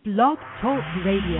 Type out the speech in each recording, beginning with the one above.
Blog Talk Radio.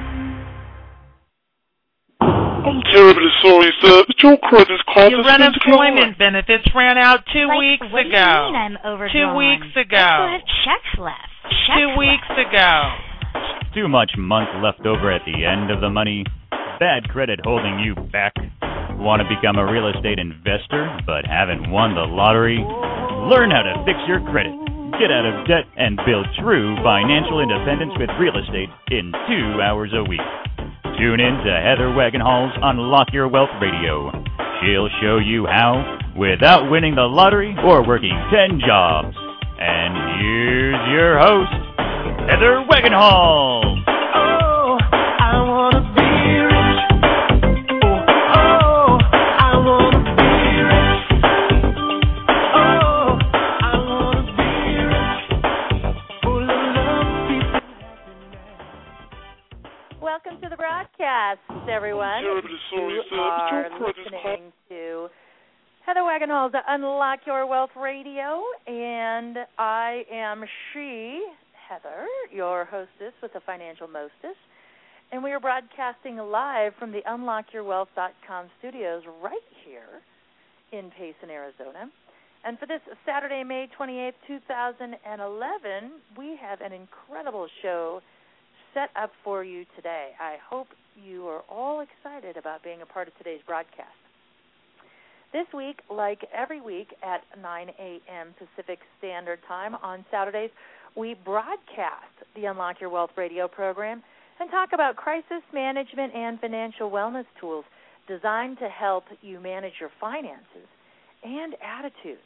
I'm terribly sorry, sir, but your credit card Your has been unemployment benefits ran out two weeks what ago. What do you mean I'm overdrawn? 2 weeks ago. I still have checks left. 2 weeks ago. Too much month left over at the end of the money. Bad credit holding you back. Want to become a real estate investor but haven't won the lottery? Learn how to fix your credit. Get out of debt and build true financial independence with real estate in 2 hours a week. Tune in to Heather Wagenhall's Unlock Your Wealth Radio. She'll show you how without winning the lottery or working 10 jobs. And here's your host, Heather Wagenhall. Oh, I want to be rich. Oh, I want to be rich. Oh, I want to be rich. Full of love, people. Welcome to the broadcast, everyone. I'm terribly sorry, You sir, but are your credit card... listening to Heather Wagenhall's Unlock Your Wealth Radio, and I am Heather, your hostess with the Financial Mostess, and we are broadcasting live from the UnlockYourWealth.com studios right here in Payson, Arizona. And for this Saturday, May 28th, 2011, we have an incredible show set up for you today. I hope you are all excited about being a part of today's broadcast. This week, like every week at 9 a.m. Pacific Standard Time on Saturdays, we broadcast the Unlock Your Wealth radio program and talk about crisis management and financial wellness tools designed to help you manage your finances and attitudes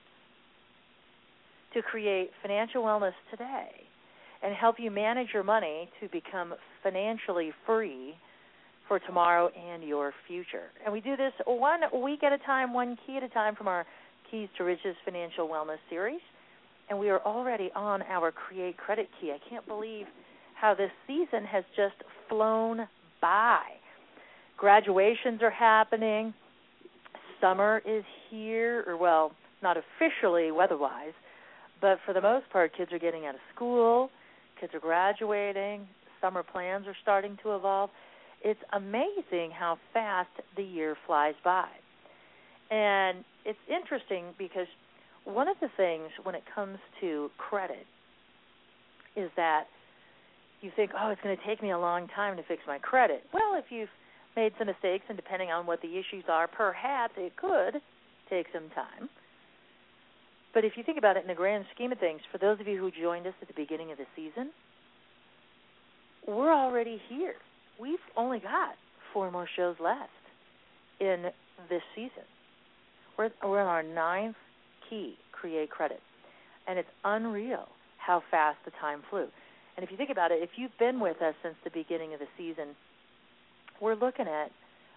to create financial wellness today and help you manage your money to become financially free for tomorrow and your future. And we do this 1 week at a time, one key at a time from our Keys to Riches Financial Wellness series. And we are already on our Create Credit Key. I can't believe how this season has just flown by. Graduations are happening. Summer is here, or well, not officially weather-wise, but for the most part, kids are getting out of school, kids are graduating, summer plans are starting to evolve. It's amazing how fast the year flies by. And it's interesting because one of the things when it comes to credit is that you think, oh, it's going to take me a long time to fix my credit. Well, if you've made some mistakes, and depending on what the issues are, perhaps it could take some time. But if you think about it in the grand scheme of things, for those of you who joined us at the beginning of the season, we're already here. We've only got 4 more shows left in this season. We're on our 9th key, Create Credit. And it's unreal how fast the time flew. And if you think about it, if you've been with us since the beginning of the season, we're looking at,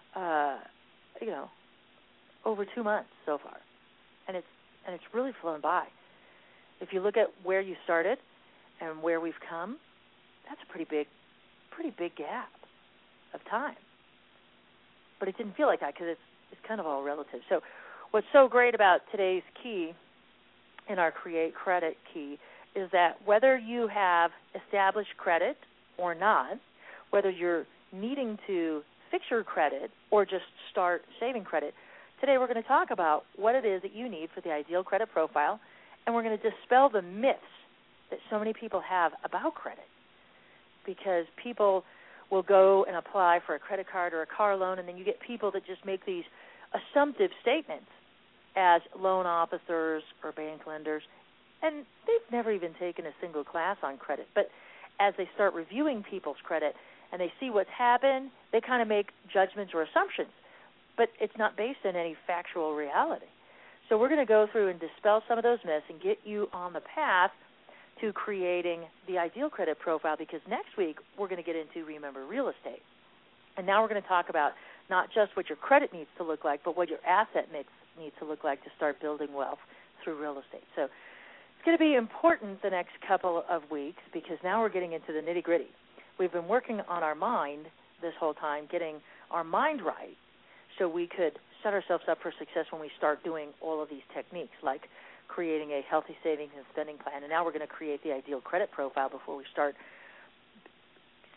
over 2 months so far. And it's really flown by. If you look at where you started and where we've come, that's a pretty big gap of time. But it didn't feel like that because it's kind of all relative. So what's so great about today's key in our Create Credit Key is that whether you have established credit or not, whether you're needing to fix your credit or just start saving credit, today we're going to talk about what it is that you need for the ideal credit profile, and we're going to dispel the myths that so many people have about credit, because people will go and apply for a credit card or a car loan, and then you get people that just make these assumptive statements as loan officers or bank lenders, and they've never even taken a single class on credit. But as they start reviewing people's credit and they see what's happened, they kind of make judgments or assumptions, but it's not based on any factual reality. So we're going to go through and dispel some of those myths and get you on the path to creating the ideal credit profile, because next week we're going to get into Remember Real Estate. And now we're going to talk about not just what your credit needs to look like, but what your asset mix needs to look like to start building wealth through real estate. So it's going to be important the next couple of weeks, because now we're getting into the nitty-gritty. We've been working on our mind this whole time, getting our mind right so we could set ourselves up for success when we start doing all of these techniques, like creating a healthy savings and spending plan. And now we're going to create the ideal credit profile before we start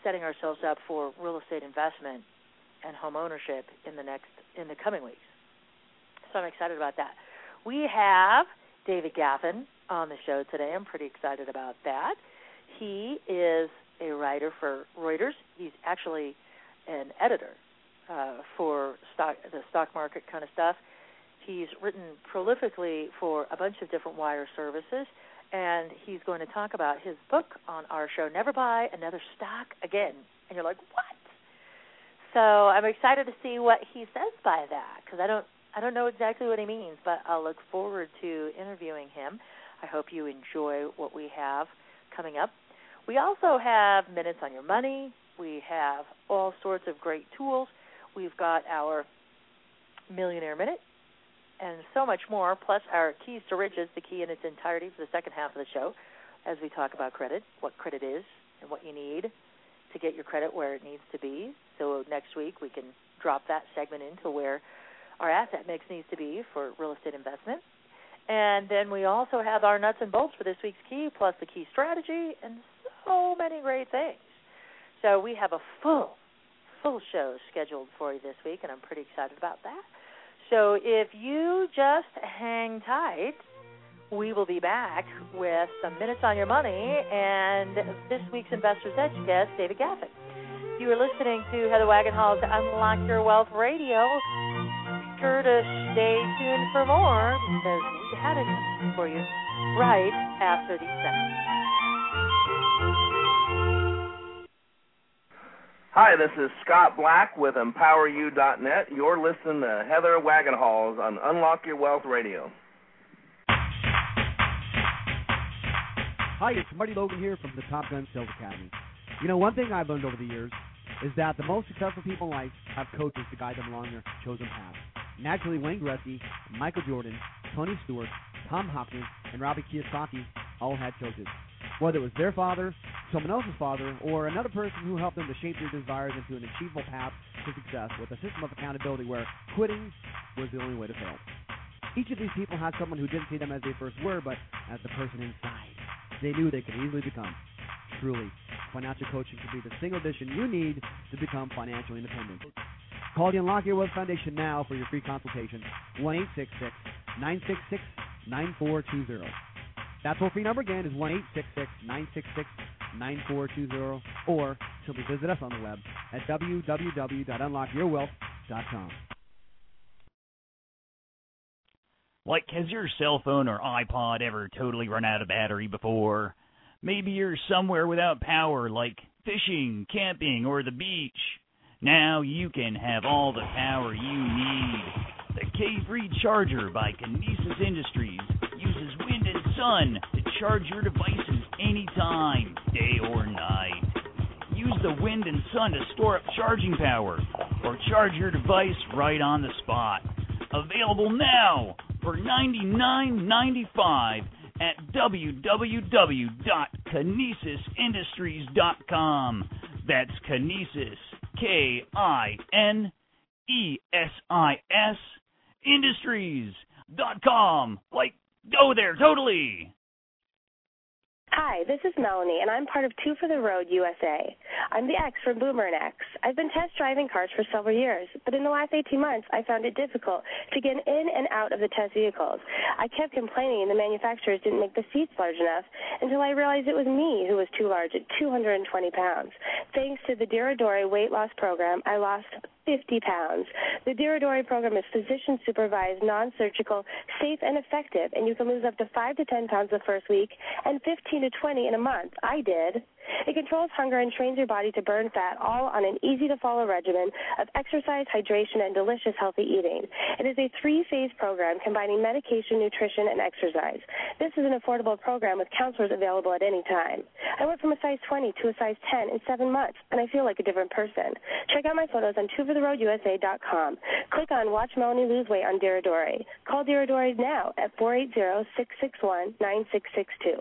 setting ourselves up for real estate investment and home ownership in the coming weeks. So I'm excited about that. We have David Gaffin on the show today. I'm pretty excited about that. He is a writer for Reuters. He's actually an editor for the stock market kind of stuff. He's written prolifically for a bunch of different wire services, and he's going to talk about his book on our show, Never Buy Another Stock Again. And you're like, what? So I'm excited to see what he says by that, because I don't know exactly what he means, but I'll look forward to interviewing him. I hope you enjoy what we have coming up. We also have Minutes on Your Money. We have all sorts of great tools. We've got our Millionaire Minute and so much more, plus our Keys to Riches, the key in its entirety for the second half of the show, as we talk about credit, what credit is and what you need to get your credit where it needs to be. So next week we can drop that segment into where our asset mix needs to be for real estate investment. And then we also have our nuts and bolts for this week's key, plus the key strategy, and so many great things. So we have a full show scheduled for you this week, and I'm pretty excited about that. So if you just hang tight, we will be back with some Minutes on Your Money and this week's Investor's Edge guest, David Gaffin. You are listening to Heather Wagenhals Unlock Your Wealth Radio. Be sure to stay tuned for more, because we had it for you right after these seconds. Hi, this is Scott Black with EmpowerU.net. You're listening to Heather Wagenhals on Unlock Your Wealth Radio. Hi, it's Marty Logan here from the Top Gun Sales Academy. You know, one thing I've learned over the years is that the most successful people in life have coaches to guide them along their chosen path. Naturally, Wayne Gretzky, Michael Jordan, Tony Stewart, Tom Hopkins, and Robbie Kiyosaki all had coaches. Whether it was their father, someone else's father, or another person who helped them to shape their desires into an achievable path to success with a system of accountability where quitting was the only way to fail. Each of these people had someone who didn't see them as they first were, but as the person inside they knew they could easily become. Truly, financial coaching could be the single addition you need to become financially independent. Call the Unlock Your Wealth Foundation now for your free consultation, 1-866-966-9420. That toll-free number again is 1-866-966-9420, or simply visit us on the web at www.unlockyourwealth.com. Like, has your cell phone or iPod ever totally run out of battery before? Maybe you're somewhere without power, like fishing, camping, or the beach. Now you can have all the power you need. The K-Free Charger by Kinesis Industries uses wind and sun to charge your devices anytime, day or night. Use the wind and sun to store up charging power or charge your device right on the spot. Available now for $99.95 at www.kinesisindustries.com. That's Kinesis, K-I-N-E-S-I-S, Industries.com. Like, go there, totally. Hi, this is Melanie, and I'm part of Two for the Road USA. I'm the X from Boomer and X. I've been test driving cars for several years, but in the last 18 months, I found it difficult to get in and out of the test vehicles. I kept complaining the manufacturers didn't make the seats large enough until I realized it was me who was too large at 220 pounds. Thanks to the Diradori weight loss program, I lost 50 pounds. The Diradori program is physician-supervised, non-surgical, safe, and effective, and you can lose up to 5 to 10 pounds the first week and 15 to 20 in a month. I did. It controls hunger and trains your body to burn fat, all on an easy-to-follow regimen of exercise, hydration, and delicious healthy eating. It is a 3-phase program combining medication, nutrition, and exercise. This is an affordable program with counselors available at any time. I went from a size 20 to a size 10 in 7 months, and I feel like a different person. Check out my photos on twofortheroadusa.com. Click on Watch Melanie Lose Weight on Diradori. Call Diradori now at 480-661-9662.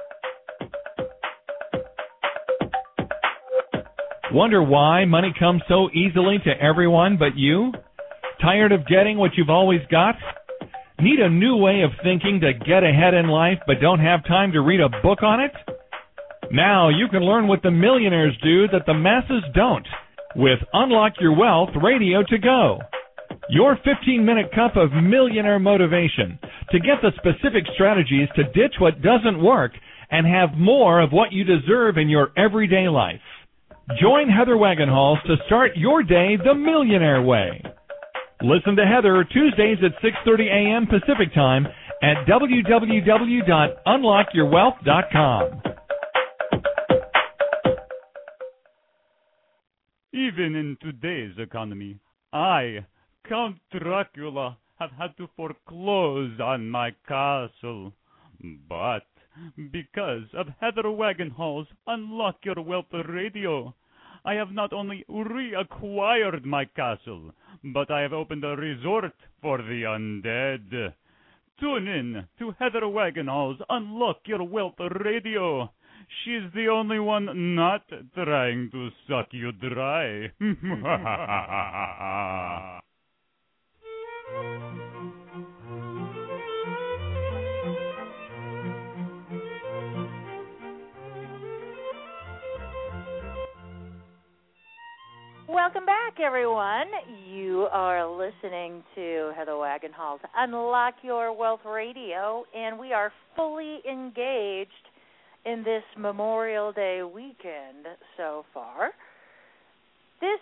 Wonder why money comes so easily to everyone but you? Tired of getting what you've always got? Need a new way of thinking to get ahead in life but don't have time to read a book on it? Now you can learn what the millionaires do that the masses don't with Unlock Your Wealth Radio to Go. Your 15-minute cup of millionaire motivation to get the specific strategies to ditch what doesn't work and have more of what you deserve in your everyday life. Join Heather Wagenhals to start your day the millionaire way. Listen to Heather Tuesdays at 6:30 a.m. Pacific Time at www.unlockyourwealth.com. Even in today's economy, I, Count Dracula, have had to foreclose on my castle. But because of Heather Wagenhals' Unlock Your Wealth Radio, I have not only reacquired my castle, but I have opened a resort for the undead. Tune in to Heather Wagenhals' Unlock Your Wealth Radio. She's the only one not trying to suck you dry. Welcome back, everyone. You are listening to Heather Wagenhals' Unlock Your Wealth Radio, and we are fully engaged in this Memorial Day weekend so far. This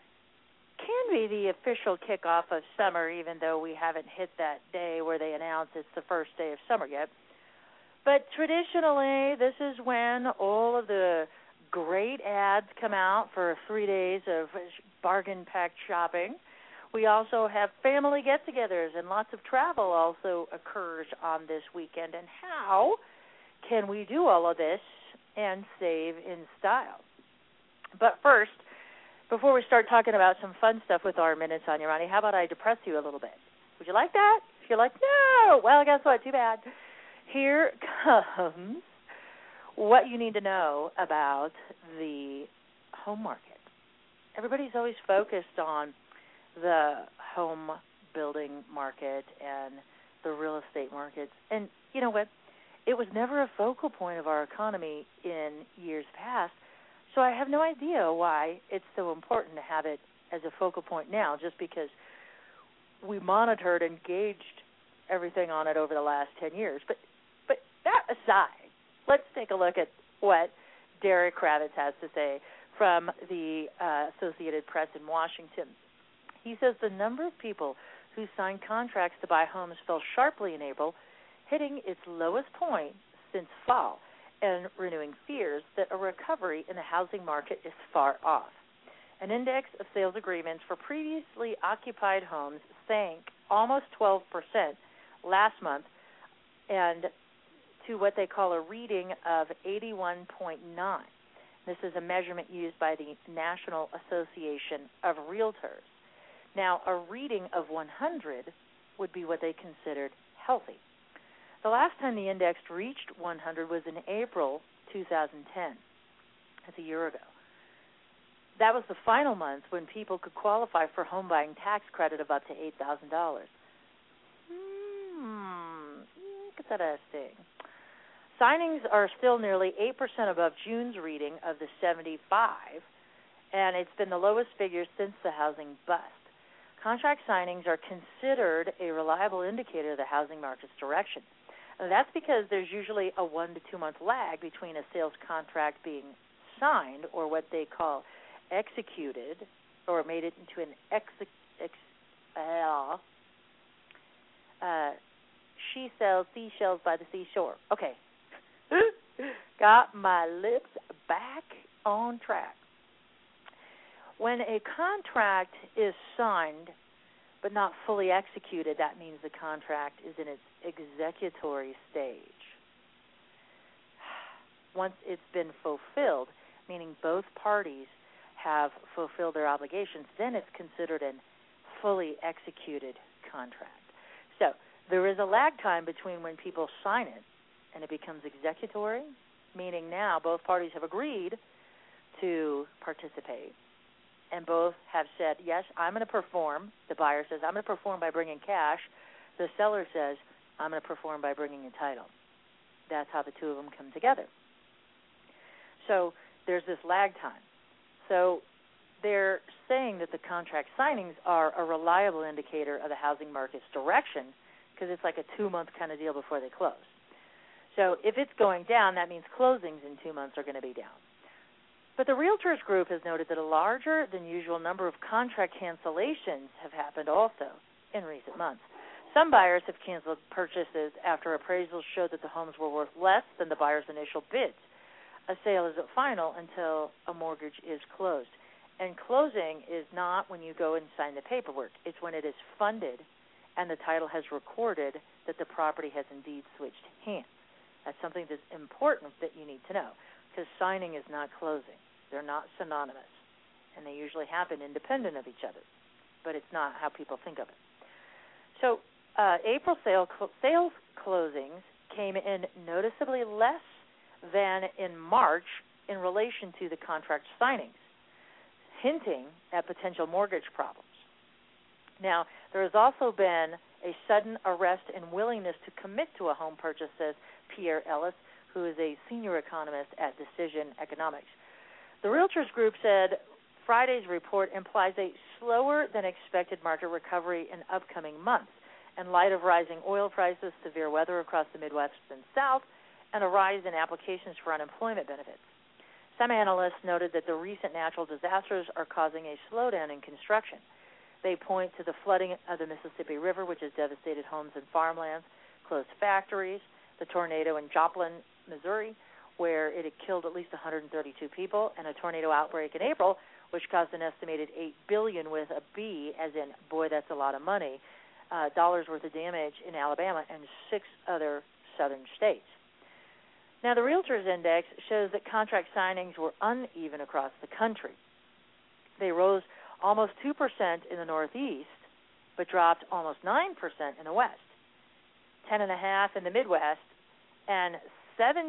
can be the official kickoff of summer, even though we haven't hit that day where they announce it's the first day of summer yet. But traditionally, this is when all of the great ads come out for 3 days of bargain-packed shopping. We also have family get-togethers, and lots of travel also occurs on this weekend. And how can we do all of this and save in style? But first, before we start talking about some fun stuff with our Minutes on Your Money, how about I depress you a little bit? Would you like that? If you're like, no, well, guess what? Too bad. Here comes what you need to know about the home market. Everybody's always focused on the home building market and the real estate markets. And you know what? It was never a focal point of our economy in years past, so I have no idea why it's so important to have it as a focal point now, just because we monitored and gauged everything on it over the last 10 years. But that aside, let's take a look at what Derek Kravitz has to say from the Associated Press in Washington. He says the number of people who signed contracts to buy homes fell sharply in April, hitting its lowest point since fall, and renewing fears that a recovery in the housing market is far off. An index of sales agreements for previously occupied homes sank almost 12% last month, and to what they call a reading of 81.9. This is a measurement used by the National Association of Realtors. Now, a reading of 100 would be what they considered healthy. The last time the index reached 100 was in April 2010. That's a year ago. That was the final month when people could qualify for home buying tax credit of up to $8,000. Look at that thing. Signings are still nearly 8% above June's reading of the 75, and it's been the lowest figure since the housing bust. Contract signings are considered a reliable indicator of the housing market's direction. And that's because there's usually a 1 to 2 month lag between a sales contract being signed, or what they call executed, or made it into an she sells seashells by the seashore. Okay. Got my lips back on track. When a contract is signed but not fully executed, that means the contract is in its executory stage. Once it's been fulfilled, meaning both parties have fulfilled their obligations, then it's considered a fully executed contract. So there is a lag time between when people sign it and it becomes executory, meaning now both parties have agreed to participate, and both have said, yes, I'm going to perform. The buyer says, I'm going to perform by bringing cash. The seller says, I'm going to perform by bringing a title. That's how the two of them come together. So there's this lag time. So they're saying that the contract signings are a reliable indicator of the housing market's direction because it's like a 2-month kind of deal before they close. So if it's going down, that means closings in 2 months are going to be down. But the Realtors Group has noted that a larger than usual number of contract cancellations have happened also in recent months. Some buyers have canceled purchases after appraisals showed that the homes were worth less than the buyer's initial bids. A sale isn't final until a mortgage is closed. And closing is not when you go and sign the paperwork. It's when it is funded and the title has recorded that the property has indeed switched hands. That's something that's important that you need to know, because signing is not closing. They're not synonymous, and they usually happen independent of each other, but it's not how people think of it. So April sales closings came in noticeably less than in March in relation to the contract signings, hinting at potential mortgage problems. Now, there has also been a sudden arrest in willingness to commit to a home purchase, says Pierre Ellis, who is a senior economist at Decision Economics. The Realtors Group said Friday's report implies a slower than expected market recovery in upcoming months in light of rising oil prices, severe weather across the Midwest and South, and a rise in applications for unemployment benefits. Some analysts noted that the recent natural disasters are causing a slowdown in construction. They point to the flooding of the Mississippi River, which has devastated homes and farmlands, closed factories, the tornado in Joplin, Missouri, where it had killed at least 132 people, and a tornado outbreak in April, which caused an estimated $8 billion with a B, as in, boy, that's a lot of money, dollars worth of damage in Alabama and 6 other southern states. Now, the Realtors Index shows that contract signings were uneven across the country. They rose almost 2% in the Northeast, but dropped almost 9% in the West, 10.5% in the Midwest, and 17%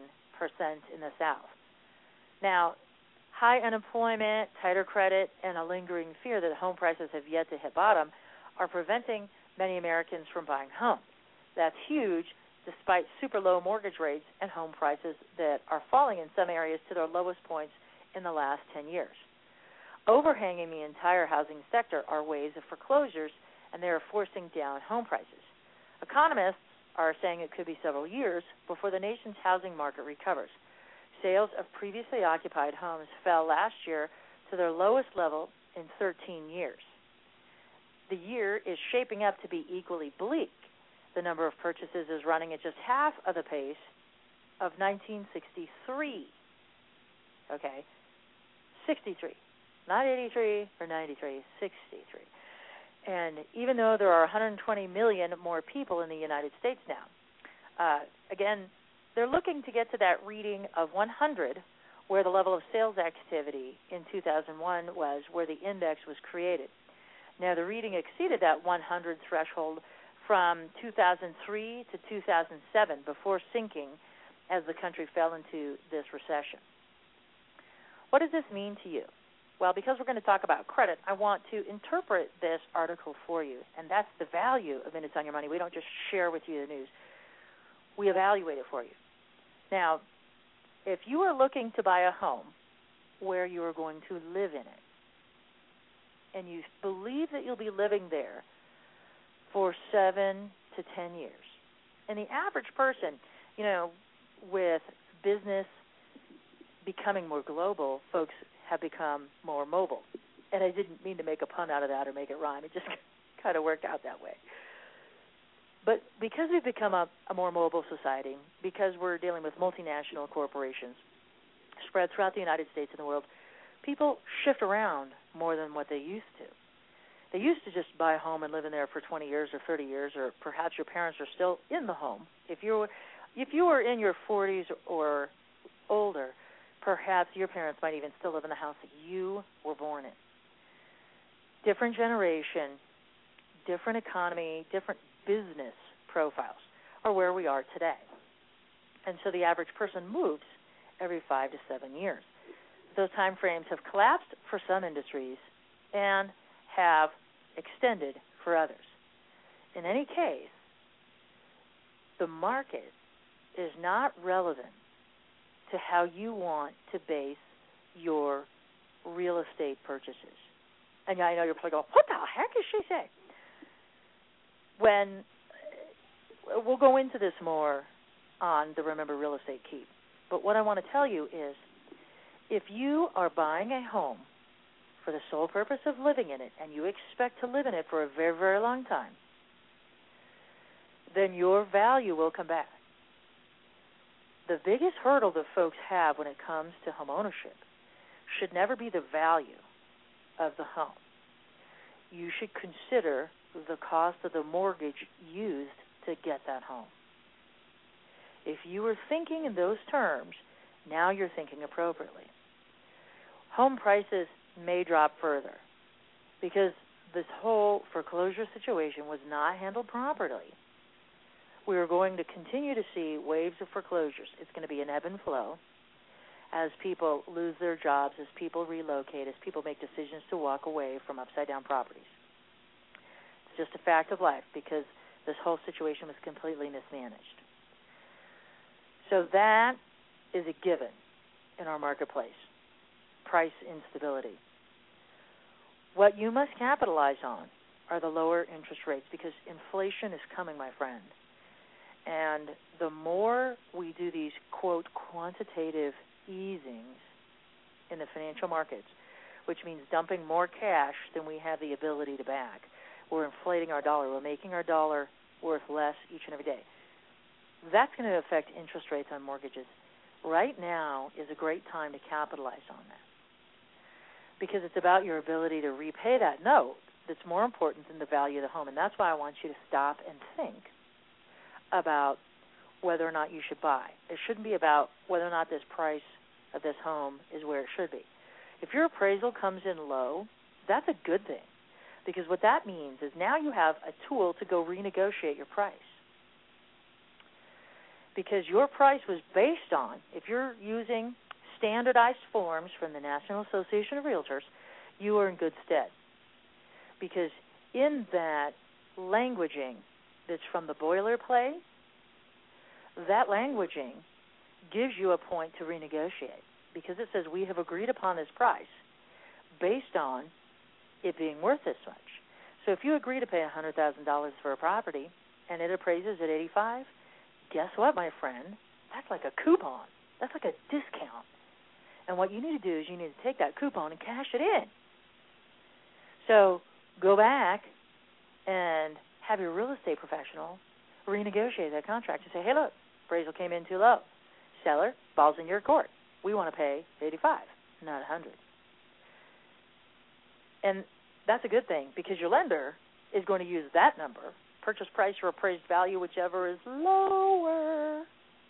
in the South. Now, high unemployment, tighter credit, and a lingering fear that home prices have yet to hit bottom are preventing many Americans from buying homes. That's huge, despite super low mortgage rates and home prices that are falling in some areas to their lowest points in the last 10 years. Overhanging the entire housing sector are waves of foreclosures, and they are forcing down home prices. Economists are saying it could be several years before the nation's housing market recovers. Sales of previously occupied homes fell last year to their lowest level in 13 years. The year is shaping up to be equally bleak. The number of purchases is running at just half of the pace of 1963. Okay, 63. Not 83 or 93, 63. And even though there are 120 million more people in the United States now, again, they're looking to get to that reading of 100, where the level of sales activity in 2001 was, where the index was created. Now, the reading exceeded that 100 threshold from 2003 to 2007, before sinking as the country fell into this recession. What does this mean to you? Well, because we're going to talk about credit, I want to interpret this article for you, and that's the value of Minutes on Your Money. We don't just share with you the news. We evaluate it for you. Now, if you are looking to buy a home where you are going to live in it, and you believe that you'll be living there for 7 to 10 years, and the average person, you know, with business becoming more global, folks have become more mobile. And I didn't mean to make a pun out of that or make it rhyme. It just kind of worked out that way. But because we've become a more mobile society, because we're dealing with multinational corporations spread throughout the United States and the world, people shift around more than what they used to. They used to just buy a home and live in there for 20 years or 30 years, or perhaps your parents are still in the home. If you were in your 40s or older, perhaps your parents might even still live in the house that you were born in. Different generation, different economy, different business profiles are where we are today. And so the average person moves every 5 to 7 years. Those time frames have collapsed for some industries and have extended for others. In any case, the market is not relevant to how you want to base your real estate purchases. And I know you're probably going, what the heck is she saying? When we'll go into this more on the Remember Real Estate Keep. But what I want to tell you is, if you are buying a home for the sole purpose of living in it, and you expect to live in it for a very, very long time, then your value will come back. The biggest hurdle that folks have when it comes to home ownership should never be the value of the home. You should consider the cost of the mortgage used to get that home. If you were thinking in those terms, now you're thinking appropriately. Home prices may drop further because this whole foreclosure situation was not handled properly. We are going to continue to see waves of foreclosures. It's going to be an ebb and flow as people lose their jobs, as people relocate, as people make decisions to walk away from upside-down properties. It's just a fact of life because this whole situation was completely mismanaged. So that is a given in our marketplace, price instability. What you must capitalize on are the lower interest rates because inflation is coming, my friend. And the more we do these, quote, quantitative easings in the financial markets, which means dumping more cash than we have the ability to back, we're inflating our dollar. We're making our dollar worth less each and every day. That's going to affect interest rates on mortgages. Right now is a great time to capitalize on that because it's about your ability to repay that note that's more important than the value of the home. And that's why I want you to stop and think about whether or not you should buy. It shouldn't be about whether or not this price of this home is where it should be. If your appraisal comes in low, that's a good thing because what that means is now you have a tool to go renegotiate your price. Because your price was based on, if you're using standardized forms from the National Association of Realtors, you are in good stead. Because in that languaging that's from the boilerplate, that languaging gives you a point to renegotiate because it says we have agreed upon this price based on it being worth this much. So if you agree to pay $100,000 for a property and it appraises at $85,000, guess what, my friend? That's like a coupon. That's like a discount. And what you need to do is you need to take that coupon and cash it in. So go back and have your real estate professional renegotiate that contract and say, hey, look, appraisal came in too low. Seller, ball's in your court. We want to pay $85,000, not $100,000. And that's a good thing because your lender is going to use that number, purchase price or appraised value, whichever is lower,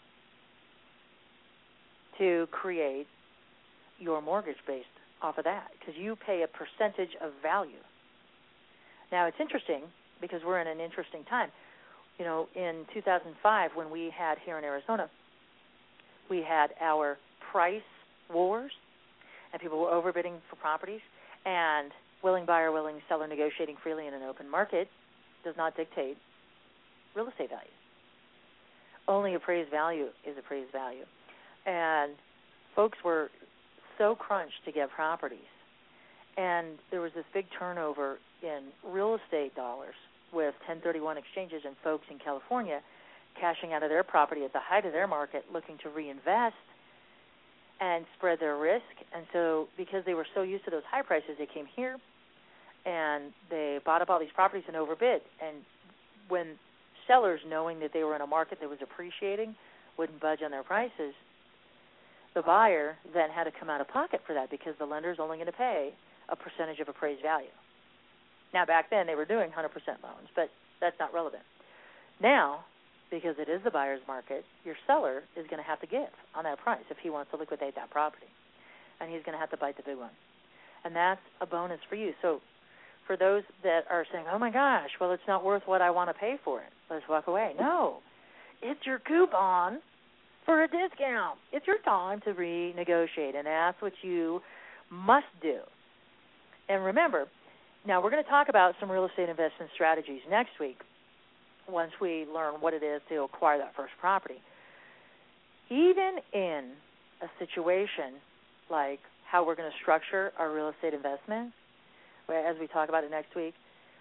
to create your mortgage based off of that because you pay a percentage of value. Now, it's interesting because we're in an interesting time. You know, in 2005 when we had here in Arizona, we had our price wars and people were overbidding for properties and willing buyer, willing seller negotiating freely in an open market does not dictate real estate value. Only appraised value is appraised value. And folks were so crunched to get properties. And there was this big turnover in real estate dollars with 1031 exchanges and folks in California cashing out of their property at the height of their market looking to reinvest and spread their risk. And so because they were so used to those high prices, they came here and they bought up all these properties and overbid. And when sellers, knowing that they were in a market that was appreciating, wouldn't budge on their prices, the buyer then had to come out of pocket for that because the lender's only going to pay a percentage of appraised value. Now, back then, they were doing 100% loans, but that's not relevant. Now, because it is the buyer's market, your seller is going to have to give on that price if he wants to liquidate that property. And he's going to have to bite the big one. And that's a bonus for you. So for those that are saying, oh, my gosh, well, it's not worth what I want to pay for it, let's walk away. No, it's your coupon for a discount. It's your time to renegotiate, and that's what you must do. And remember, now we're going to talk about some real estate investment strategies next week once we learn what it is to acquire that first property. Even in a situation like how we're going to structure our real estate investment, as we talk about it next week.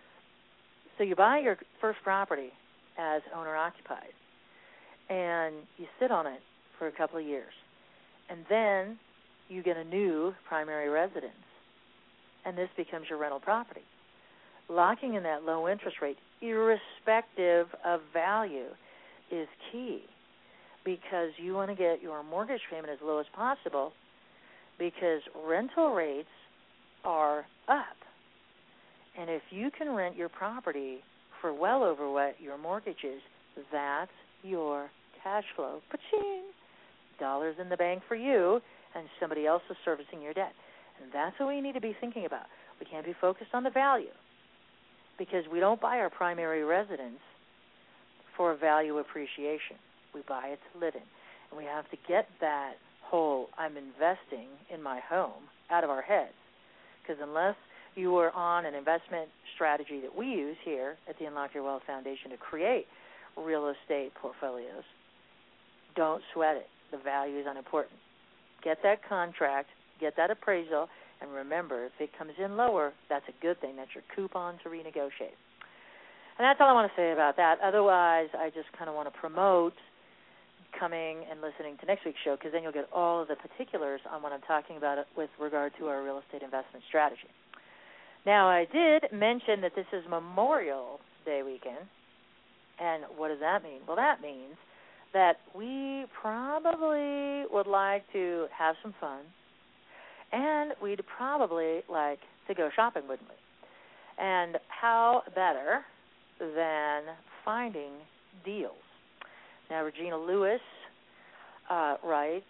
So you buy your first property as owner-occupied, and you sit on it for a couple of years, and then you get a new primary residence, and this becomes your rental property. Locking in that low interest rate, irrespective of value, is key, because you want to get your mortgage payment as low as possible, because rental rates are up. And if you can rent your property for well over what your mortgage is, that's your cash flow. Pa-ching! Dollars in the bank for you, and somebody else is servicing your debt. And that's what we need to be thinking about. We can't be focused on the value, because we don't buy our primary residence for value appreciation. We buy it to live in. And we have to get that whole I'm investing in my home out of our heads, because unless you are on an investment strategy that we use here at the Unlock Your Wealth Foundation to create real estate portfolios, don't sweat it. The value is unimportant. Get that contract, get that appraisal, and remember, if it comes in lower, that's a good thing. That's your coupon to renegotiate. And that's all I want to say about that. Otherwise, I just kind of want to promote coming and listening to next week's show, because then you'll get all of the particulars on what I'm talking about with regard to our real estate investment strategy. Now, I did mention that this is Memorial Day weekend, and what does that mean? Well, that means that we probably would like to have some fun, and we'd probably like to go shopping, wouldn't we? And how better than finding deals? Now, Regina Lewis writes,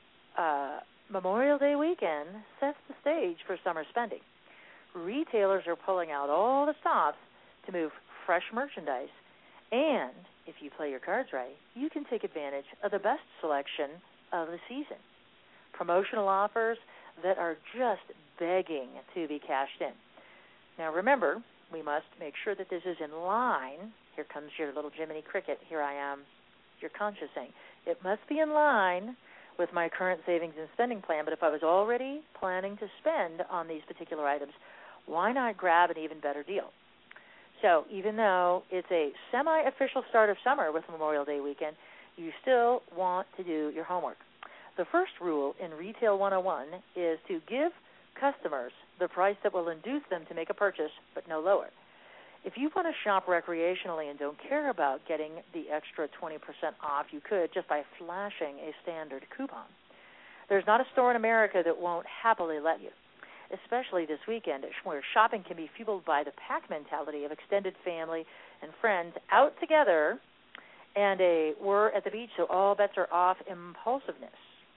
Memorial Day weekend sets the stage for summer spending. Retailers are pulling out all the stops to move fresh merchandise, and if you play your cards right, you can take advantage of the best selection of the season. Promotional offers that are just begging to be cashed in. Now, remember, we must make sure that this is in line. Here comes your little Jiminy Cricket. Here I am, your conscious saying. It must be in line with my current savings and spending plan, but if I was already planning to spend on these particular items, why not grab an even better deal? So even though it's a semi-official start of summer with Memorial Day weekend, you still want to do your homework. The first rule in Retail 101 is to give customers the price that will induce them to make a purchase, but no lower. If you want to shop recreationally and don't care about getting the extra 20% off, you could just by flashing a standard coupon. There's not a store in America that won't happily let you, especially this weekend, where shopping can be fueled by the pack mentality of extended family and friends out together, and we're at the beach, so all bets are off impulsiveness.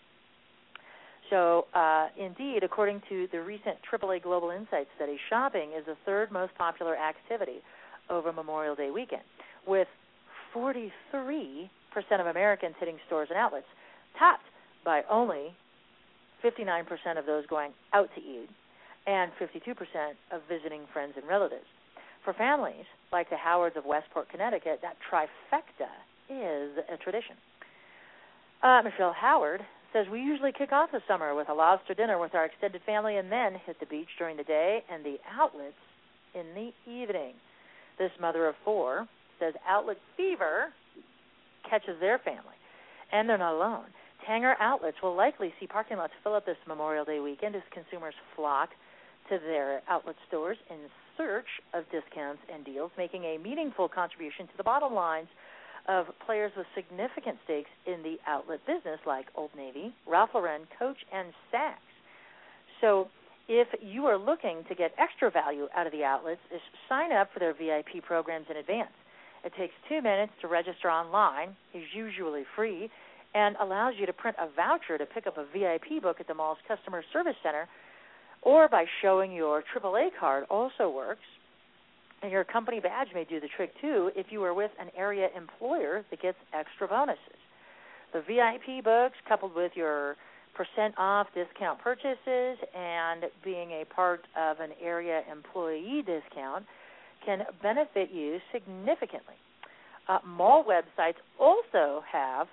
So, indeed, according to the recent AAA Global Insights study, shopping is the third most popular activity over Memorial Day weekend, with 43% of Americans hitting stores and outlets, topped by only 59% of those going out to eat and 52% of visiting friends and relatives. For families like the Howards of Westport, Connecticut, that trifecta is a tradition. Michelle Howard says, we usually kick off the summer with a lobster dinner with our extended family and then hit the beach during the day and the outlets in the evening. This mother of four says outlet fever catches their family, and they're not alone. Tanger outlets will likely see parking lots fill up this Memorial Day weekend as consumers flock to their outlet stores in search of discounts and deals, making a meaningful contribution to the bottom lines of players with significant stakes in the outlet business like Old Navy, Ralph Lauren, Coach, and Saks. So if you are looking to get extra value out of the outlets, sign up for their VIP programs in advance. It takes 2 minutes to register online, is usually free, and allows you to print a voucher to pick up a VIP book at the mall's customer service center, or by showing your AAA card also works. And your company badge may do the trick, too, if you are with an area employer that gets extra bonuses. The VIP books, coupled with your % off discount purchases and being a part of an area employee discount, can benefit you significantly. Mall websites also have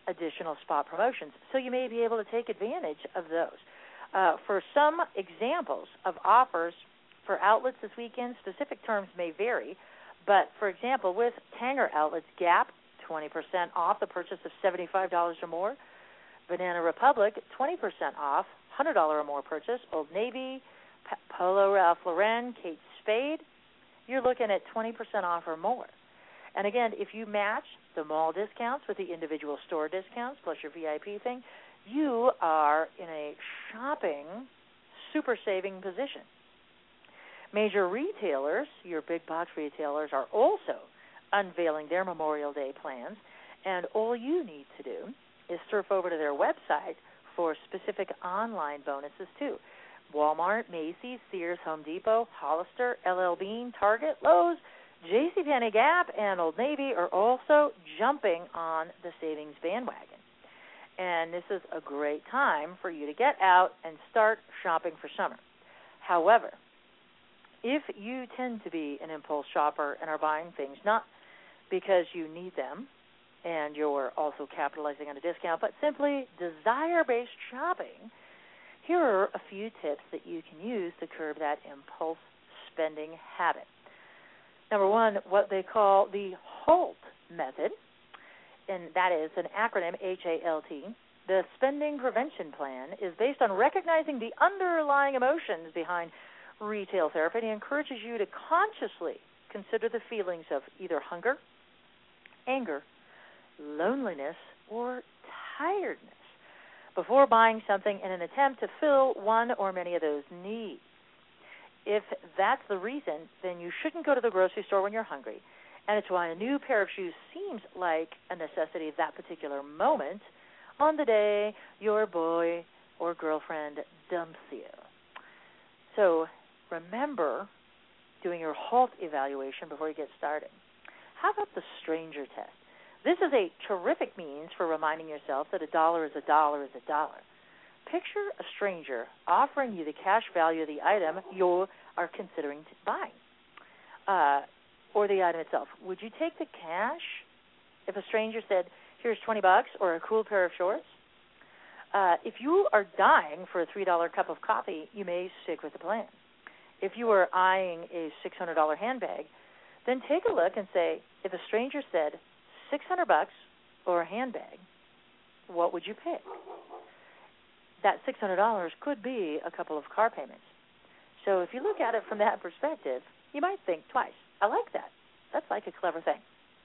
additional spot promotions, so you may be able to take advantage of those. For some examples of offers for outlets this weekend, specific terms may vary, but for example, with Tanger Outlets, Gap, 20% off the purchase of $75 or more. Banana Republic, 20% off, $100 or more purchase. Old Navy, Polo Ralph Lauren, Kate Spade, you're looking at 20% off or more. And again, if you match the mall discounts with the individual store discounts plus your VIP thing, you are in a shopping super saving position. Major retailers, your big box retailers, are also unveiling their Memorial Day plans, and all you need to do is surf over to their website for specific online bonuses too. Walmart, Macy's, Sears, Home Depot, Hollister, LL Bean, Target, Lowe's, JCPenney, Gap, and Old Navy are also jumping on the savings bandwagon. And this is a great time for you to get out and start shopping for summer. However, if you tend to be an impulse shopper and are buying things not because you need them and you're also capitalizing on a discount, but simply desire-based shopping, here are a few tips that you can use to curb that impulse spending habit. Number one, what they call the HALT method, and that is an acronym, HALT. The spending prevention plan is based on recognizing the underlying emotions behind retail therapy, and encourages you to consciously consider the feelings of either hunger, anger, loneliness, or tiredness before buying something in an attempt to fill one or many of those needs. If that's the reason, then you shouldn't go to the grocery store when you're hungry, and it's why a new pair of shoes seems like a necessity at that particular moment on the day your boy or girlfriend dumps you. So remember doing your HALT evaluation before you get started. How about the stranger test? This is a terrific means for reminding yourself that $1 is $1 is $1. Picture a stranger offering you the cash value of the item you are considering buying, or the item itself. Would you take the cash if a stranger said, here's $20 or a cool pair of shorts? If you are dying for a $3 cup of coffee, you may stick with the plan. If you are eyeing a $600 handbag, then take a look and say, if a stranger said $600 or a handbag, what would you pick? That $600 could be a couple of car payments. So if you look at it from that perspective, you might think twice. I like that. That's like a clever thing.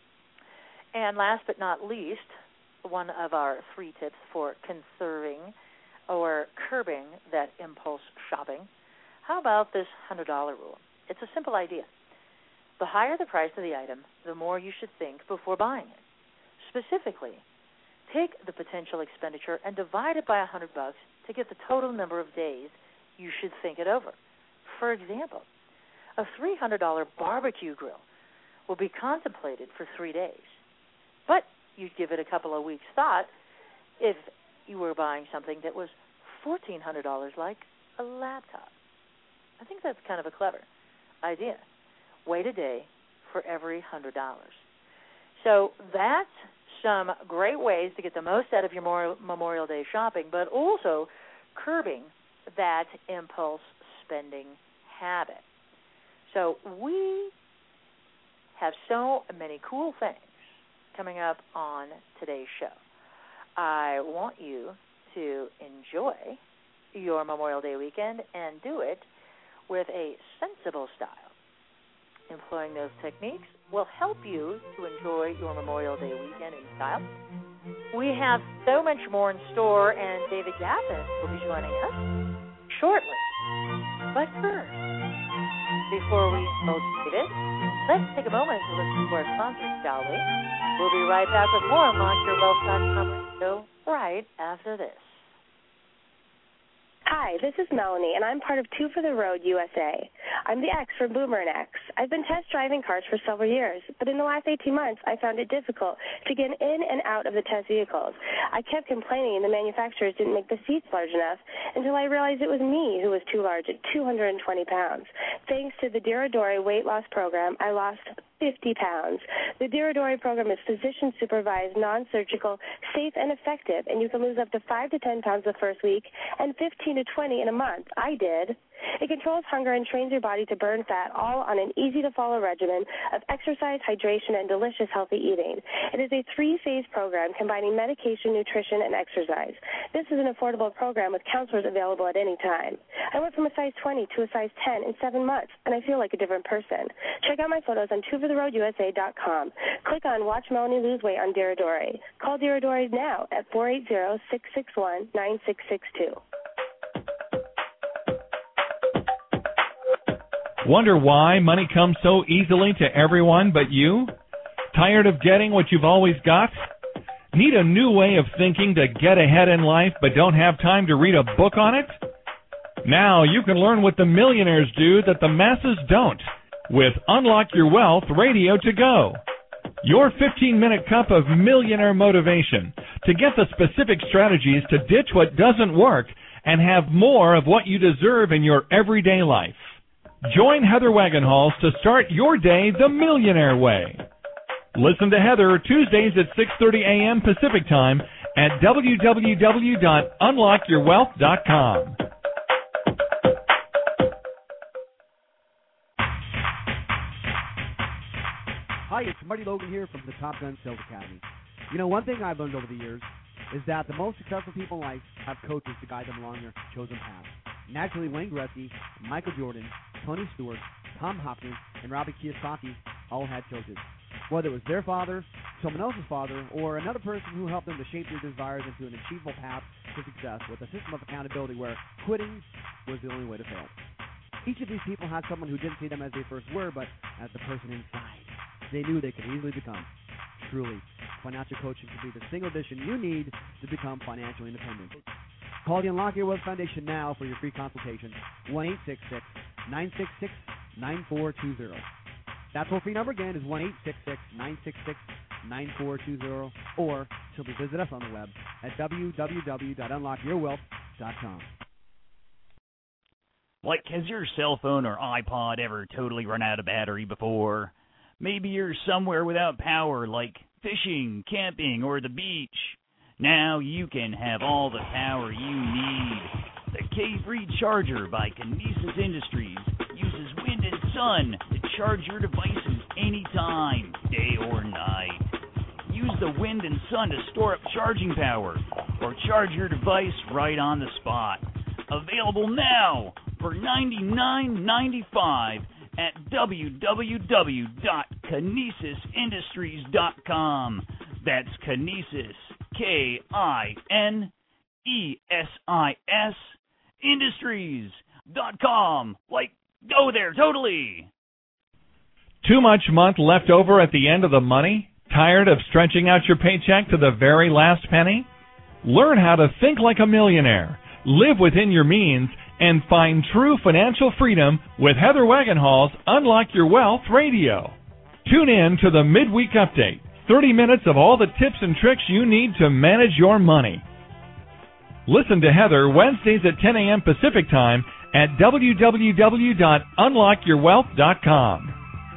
And last but not least, one of our 3 tips for conserving or curbing that impulse shopping. How about this $100 rule? It's a simple idea. The higher the price of the item, the more you should think before buying it. Specifically, take the potential expenditure and divide it by $100 to get the total number of days you should think it over. For example, a $300 barbecue grill will be contemplated for 3 days, but you'd give it a couple of weeks' thought if you were buying something that was $1,400, like a laptop. I think that's kind of a clever idea. Wait a day for every $100. So that's some great ways to get the most out of your Memorial Day shopping, but also curbing that impulse spending habit. So we have so many cool things coming up on today's show. I want you to enjoy your Memorial Day weekend and do it with a sensible style. Employing those techniques will help you to enjoy your Memorial Day weekend in style. We have so much more in store, and David Gaffin will be joining us shortly. But first, before we indulge David, let's take a moment to listen to our sponsor, shall we? We'll be right back with more on LaunchYourWealth.com radio right after this. Hi, this is Melanie, and I'm part of Two for the Road USA. I'm the X from Boomer and X. I've been test driving cars for several years, but in the last 18 months, I found it difficult to get in and out of the test vehicles. I kept complaining the manufacturers didn't make the seats large enough until I realized it was me who was too large at 220 pounds. Thanks to the Diradori weight loss program, I lost 50 pounds. The Diradori program is physician-supervised, non-surgical, safe, and effective, and you can lose up to 5 to 10 pounds the first week and 15 to 20 in a month. I did. It controls hunger and trains your body to burn fat, all on an easy-to-follow regimen of exercise, hydration, and delicious healthy eating. It is a 3-phase program combining medication, nutrition, and exercise. This is an affordable program with counselors available at any time. I went from a size 20 to a size 10 in 7 months, and I feel like a different person. Check out my photos on twofortheroadusa.com. Click on Watch Melanie Lose Weight on Diradori. Call Diradori now at 480-661-9662. Wonder why money comes so easily to everyone but you? Tired of getting what you've always got? Need a new way of thinking to get ahead in life but don't have time to read a book on it? Now you can learn what the millionaires do that the masses don't with Unlock Your Wealth Radio to Go. Your 15-minute cup of millionaire motivation to get the specific strategies to ditch what doesn't work and have more of what you deserve in your everyday life. Join Heather Wagenhals to start your day the millionaire way. Listen to Heather Tuesdays at 6:30 a.m. Pacific Time at www.unlockyourwealth.com. Hi, it's Marty Logan here from the Top Gun Sales Academy. You know, one thing I've learned over the years is that the most successful people in life have coaches to guide them along their chosen path. Naturally, Wayne Gretzky, Michael Jordan, Tony Stewart, Tom Hopkins, and Robbie Kiyosaki all had coaches. Whether it was their father, someone else's father, or another person who helped them to shape their desires into an achievable path to success with a system of accountability where quitting was the only way to fail. Each of these people had someone who didn't see them as they first were, but as the person inside they knew they could easily become. Truly, financial coaching can be the single addition you need to become financially independent. Call the Unlock Your Wealth Foundation now for your free consultation, 1-866-966-9420. That toll-free number again is 1-866-966-9420, or simply visit us on the web at www.unlockyourwealth.com. Like, has your cell phone or iPod ever totally run out of battery before? Maybe you're somewhere without power, like fishing, camping, or the beach. Now you can have all the power you need. The K-Free Charger by Kinesis Industries uses wind and sun to charge your devices anytime, day or night. Use the wind and sun to store up charging power or charge your device right on the spot. Available now for $99.95 at www.kinesisindustries.com. That's Kinesis, K-I-N-E-S-I-S, Industries.com. Like, go there, totally. Too much month left over at the end of the money? Tired of stretching out your paycheck to the very last penny? Learn how to think like a millionaire, live within your means, and find true financial freedom with Heather Wagenhals' Unlock Your Wealth Radio. Tune in to the Midweek Update, 30 minutes of all the tips and tricks you need to manage your money. Listen to Heather Wednesdays at 10 a.m. Pacific Time at www.unlockyourwealth.com.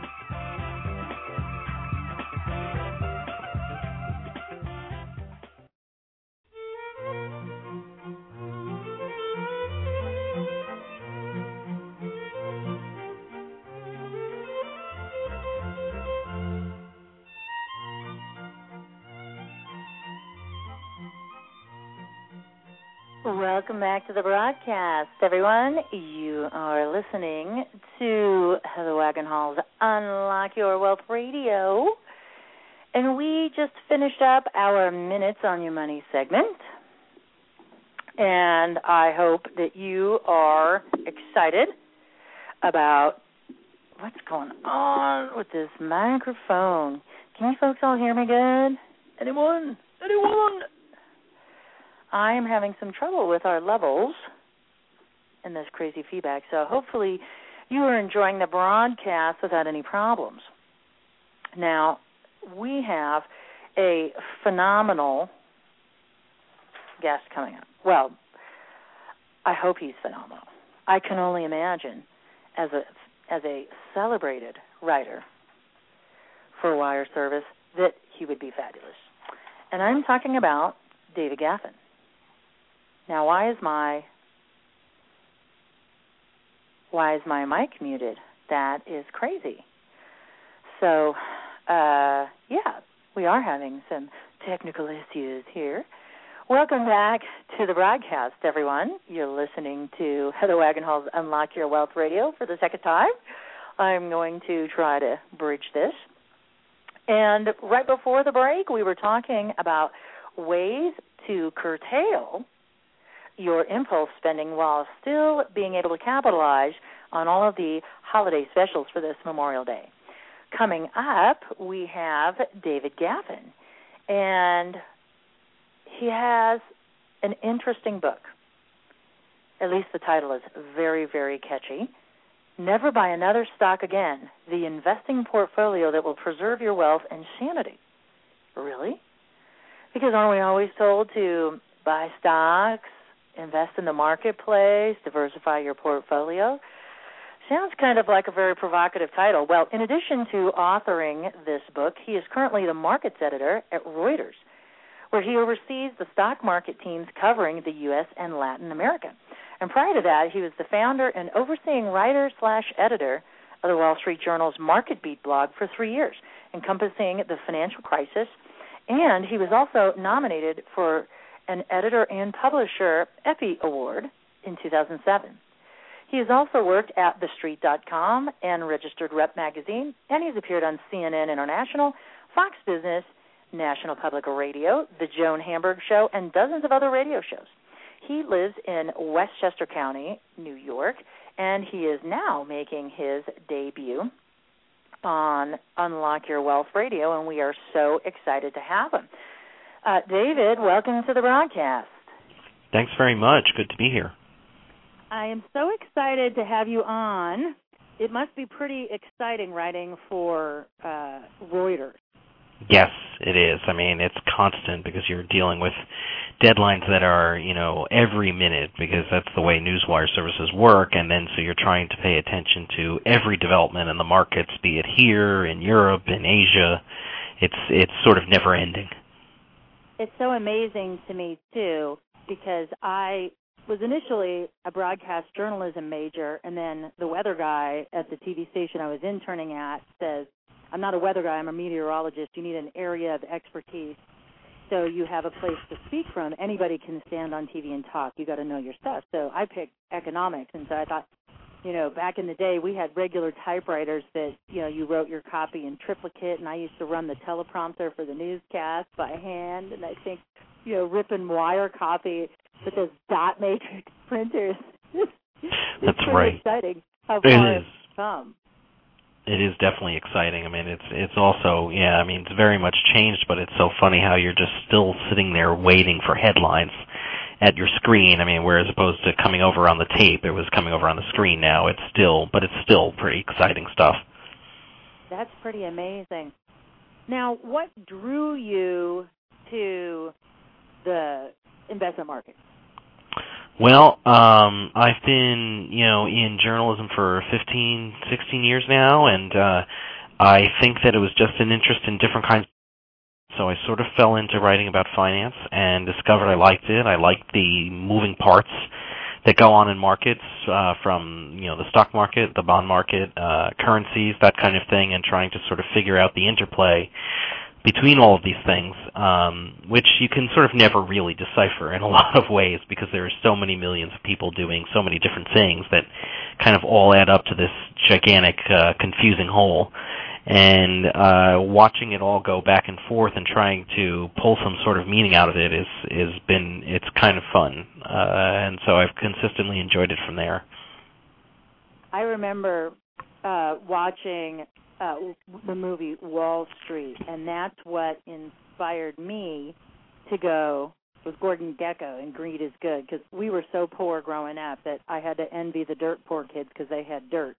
Welcome back to the broadcast, everyone. You are listening to Heather Wagenhals' Unlock Your Wealth Radio. And we just finished up our Minutes on Your Money segment. And I hope that you are excited about what's going on with this microphone. Can you folks all hear me good? Anyone? I am having some trouble with our levels in this crazy feedback, so hopefully you are enjoying the broadcast without any problems. Now, we have a phenomenal guest coming up. Well, I hope he's phenomenal. I can only imagine, as a celebrated writer for wire service, that he would be fabulous. And I'm talking about David Gaffin. Now, why is my mic muted? That is crazy. So, we are having some technical issues here. Welcome back to the broadcast, everyone. You're listening to Heather Wagenhall's Unlock Your Wealth Radio for the second time. I'm going to try to bridge this. And right before the break, we were talking about ways to curtail your impulse spending while still being able to capitalize on all of the holiday specials for this Memorial Day. Coming up, we have David Gaffin, and he has an interesting book. At least the title is very, very catchy. Never Buy Another Stock Again, the investing portfolio that will preserve your wealth and sanity. Really? Because aren't we always told to buy stocks, invest in the marketplace, diversify your portfolio? Sounds kind of like a very provocative title. Well, in addition to authoring this book, he is currently the markets editor at Reuters, where he oversees the stock market teams covering the U.S. and Latin America. And prior to that, he was the founder and overseeing writer/editor of the Wall Street Journal's Market Beat blog for 3 years, encompassing the financial crisis. And he was also nominated for an editor and publisher Effie Award in 2007. He has also worked at TheStreet.com and Registered Rep magazine, and he's appeared on CNN International, Fox Business, National Public Radio, The Joan Hamburg Show, and dozens of other radio shows. He lives in Westchester County, New York, and he is now making his debut on Unlock Your Wealth Radio, and we are so excited to have him. David, welcome to the broadcast. Thanks very much. Good to be here. I am so excited to have you on. It must be pretty exciting writing for Reuters. Yes, it is. I mean, it's constant because you're dealing with deadlines that are, every minute, because that's the way newswire services work, and then so you're trying to pay attention to every development in the markets, be it here, in Europe, in Asia. It's sort of never ending. It's so amazing to me, too, because I was initially a broadcast journalism major, and then the weather guy at the TV station I was interning at says, I'm not a weather guy, I'm a meteorologist. You need an area of expertise so you have a place to speak from. Anybody can stand on TV and talk. You got to know your stuff. So I picked economics, and so I thought, back in the day we had regular typewriters that, you wrote your copy in triplicate, and I used to run the teleprompter for the newscast by hand, and I think, ripping wire copy with those dot matrix printers. That's right. Exciting how far it's come. It is definitely exciting. I mean, it's also, it's very much changed, but it's so funny how you're just still sitting there waiting for headlines at your screen. I mean, whereas opposed to coming over on the tape, it was coming over on the screen now. It's still pretty exciting stuff. That's pretty amazing. Now, what drew you to the investment market? Well, I've been, in journalism for 15, 16 years now, and I think that it was just an interest in different kinds. So I sort of fell into writing about finance and discovered I liked it. I liked the moving parts that go on in markets, from, the stock market, the bond market, currencies, that kind of thing, and trying to sort of figure out the interplay between all of these things, which you can sort of never really decipher in a lot of ways because there are so many millions of people doing so many different things that kind of all add up to this gigantic, confusing whole. And watching it all go back and forth and trying to pull some sort of meaning out of it it's kind of fun. And so I've consistently enjoyed it from there. I remember watching the movie Wall Street, and that's what inspired me to go with Gordon Gekko and Greed is Good, because we were so poor growing up that I had to envy the dirt poor kids because they had dirt.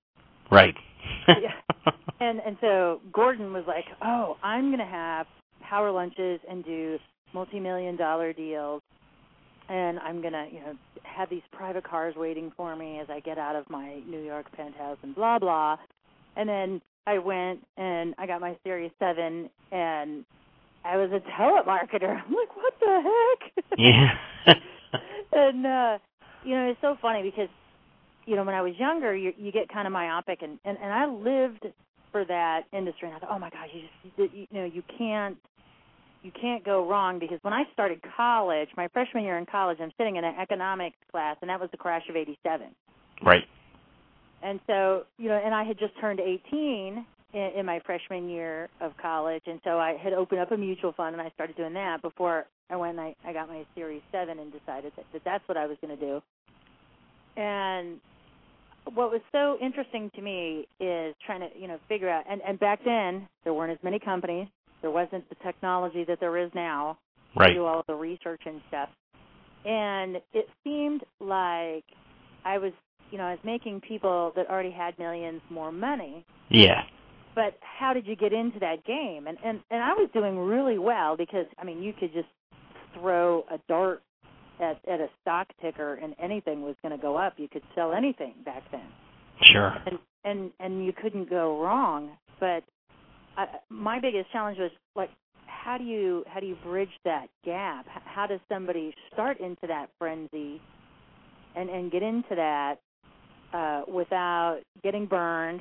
Right. Yeah. And so Gordon was like, oh, I'm going to have power lunches and do multi-million-dollar deals, and I'm going to, have these private cars waiting for me as I get out of my New York penthouse and blah, blah. And then I went and I got my Series 7, and I was a telemarketer. I'm like, what the heck? Yeah. And, it's so funny because, when I was younger, you get kind of myopic, and I lived for that industry, and I thought, oh, my gosh, you can't go wrong, because when I started college, my freshman year in college, I'm sitting in an economics class, and that was the crash of 87. Right. And so, and I had just turned 18 in my freshman year of college, and so I had opened up a mutual fund, and I started doing that before I went and I got my Series 7 and decided that that's what I was going to do. And what was so interesting to me is trying to, figure out, and back then there weren't as many companies. There wasn't the technology that there is now right. to do all of the research and stuff. And it seemed like I was making people that already had millions more money. Yeah. But how did you get into that game? And I was doing really well because, you could just throw a dart at a stock ticker and anything was going to go up. You could sell anything back then. Sure. And you couldn't go wrong. But my biggest challenge was, like, how do you bridge that gap? How does somebody start into that frenzy and get into that without getting burned?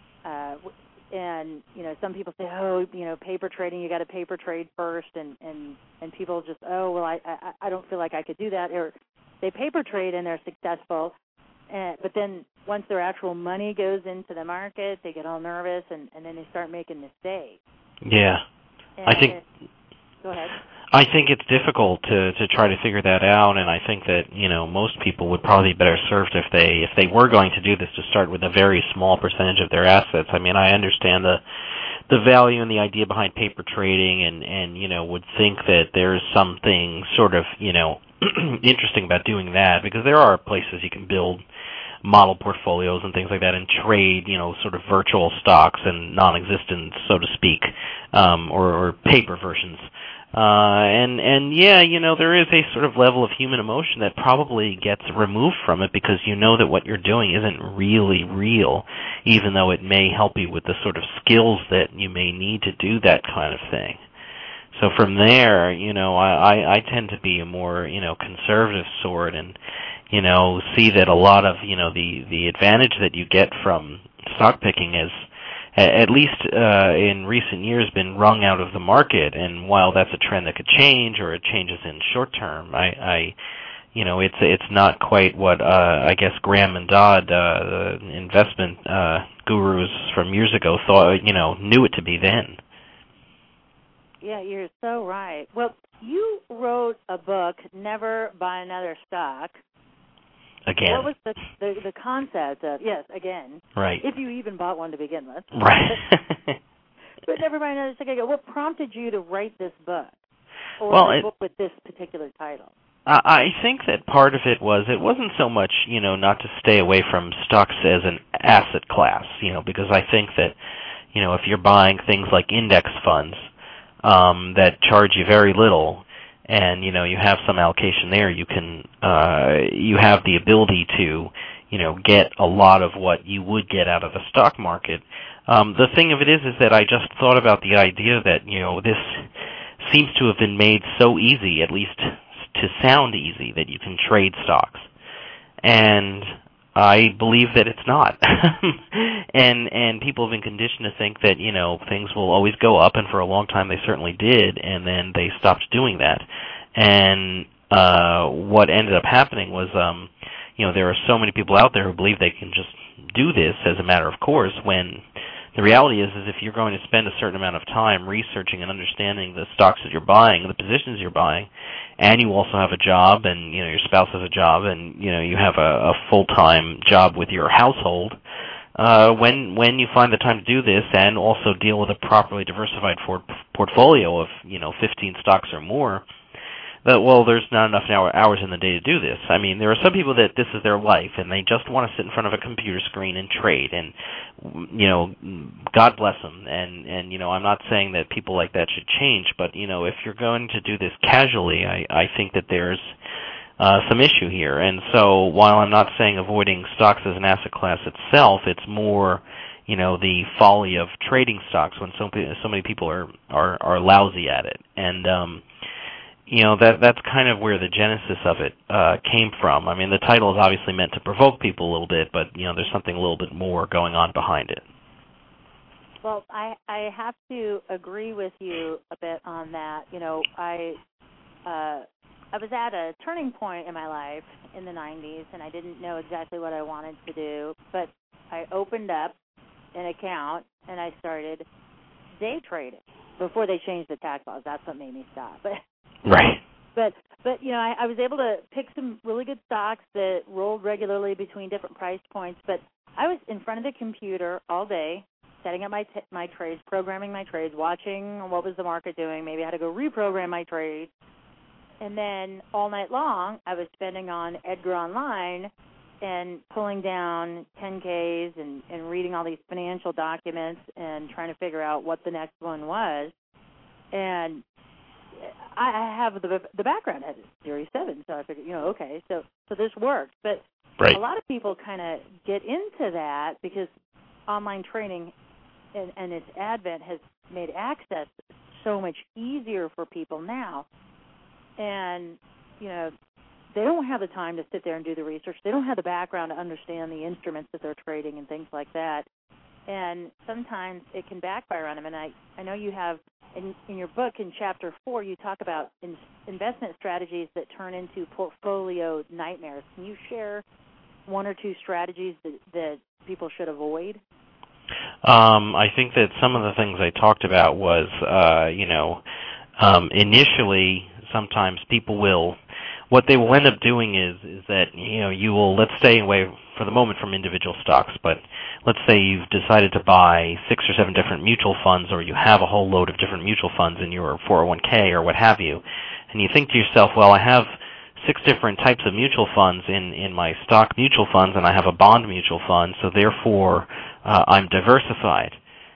And some people say, oh, paper trading, you got to paper trade first, and people just, oh, well, I don't feel like I could do that, or they paper trade and they're successful, but then once their actual money goes into the market, they get all nervous, and then they start making mistakes. Yeah, Go ahead. I think it's difficult to try to figure that out, and I think that most people would probably be better served if they were going to do this to start with a very small percentage of their assets. I understand the value and the idea behind paper trading, and would think that there's something sort of interesting about doing that, because there are places you can build model portfolios and things like that and trade sort of virtual stocks and non-existent, so to speak, or paper versions. And yeah, there is a sort of level of human emotion that probably gets removed from it, because that what you're doing isn't really real, even though it may help you with the sort of skills that you may need to do that kind of thing. So from there, I tend to be a more, conservative sort, and, see that a lot of, the advantage that you get from stock picking is, at least in recent years, been wrung out of the market. And while that's a trend that could change, or it changes in short term, it's not quite what I guess Graham and Dodd, the investment gurus from years ago, thought knew it to be then. Yeah, you're so right. Well, you wrote a book, Never Buy Another Stock. Again. What was the concept of, yes, again. Right. If you even bought one to begin with. Right. But Never Buy Another Stock. What prompted you to write this book? Or a book with this particular title? I think that part of it wasn't so much, not to stay away from stocks as an asset class, because I think that, if you're buying things like index funds, that charge you very little, and you have some allocation there, you can you have the ability to get a lot of what you would get out of the stock market. The thing of it is that I just thought about the idea that this seems to have been made so easy, at least to sound easy, that you can trade stocks, and I believe that it's not. and people have been conditioned to think that, things will always go up, and for a long time they certainly did, and then they stopped doing that. And what ended up happening was, there are so many people out there who believe they can just do this as a matter of course, when the reality is if you're going to spend a certain amount of time researching and understanding the stocks that you're buying, the positions you're buying, and you also have a job, and your spouse has a job, and you have a full-time job with your household, when you find the time to do this and also deal with a properly diversified portfolio of 15 stocks or more, there's not enough hours in the day to do this. I mean, there are some people that this is their life, and they just want to sit in front of a computer screen and trade, and, God bless them. And I'm not saying that people like that should change, but, if you're going to do this casually, I think that there's some issue here. And so while I'm not saying avoiding stocks as an asset class itself, it's more, the folly of trading stocks when so many people are lousy at it. And, that's kind of where the genesis of it came from. I mean, the title is obviously meant to provoke people a little bit, but, there's something a little bit more going on behind it. Well, I have to agree with you a bit on that. I was at a turning point in my life in the 90s, and I didn't know exactly what I wanted to do, but I opened up an account, and I started day trading before they changed the tax laws. That's what made me stop. Right. But I was able to pick some really good stocks that rolled regularly between different price points, but I was in front of the computer all day, setting up my trades, programming my trades, watching what was the market doing. Maybe I had to go reprogram my trades. And then all night long, I was spending on Edgar Online and pulling down 10Ks and reading all these financial documents and trying to figure out what the next one was. And I have the background at Series 7, so I figured, okay, so this works. But right. A lot of people kind of get into that because online trading and its advent has made access so much easier for people now. And, they don't have the time to sit there and do the research. They don't have the background to understand the instruments that they're trading and things like that. And sometimes it can backfire on them. And I know you have, in your book, in Chapter 4, you talk about investment strategies that turn into portfolio nightmares. Can you share one or two strategies that people should avoid? I think that some of the things I talked about was, initially, sometimes people what they will end up doing is that, you will, let's stay away for the moment from individual stocks, but let's say you've decided to buy 6 or 7 different mutual funds, or you have a whole load of different mutual funds in your 401k or what have you, and you think to yourself, well, I have 6 different types of mutual funds in my stock mutual funds, and I have a bond mutual fund, so therefore I'm diversified.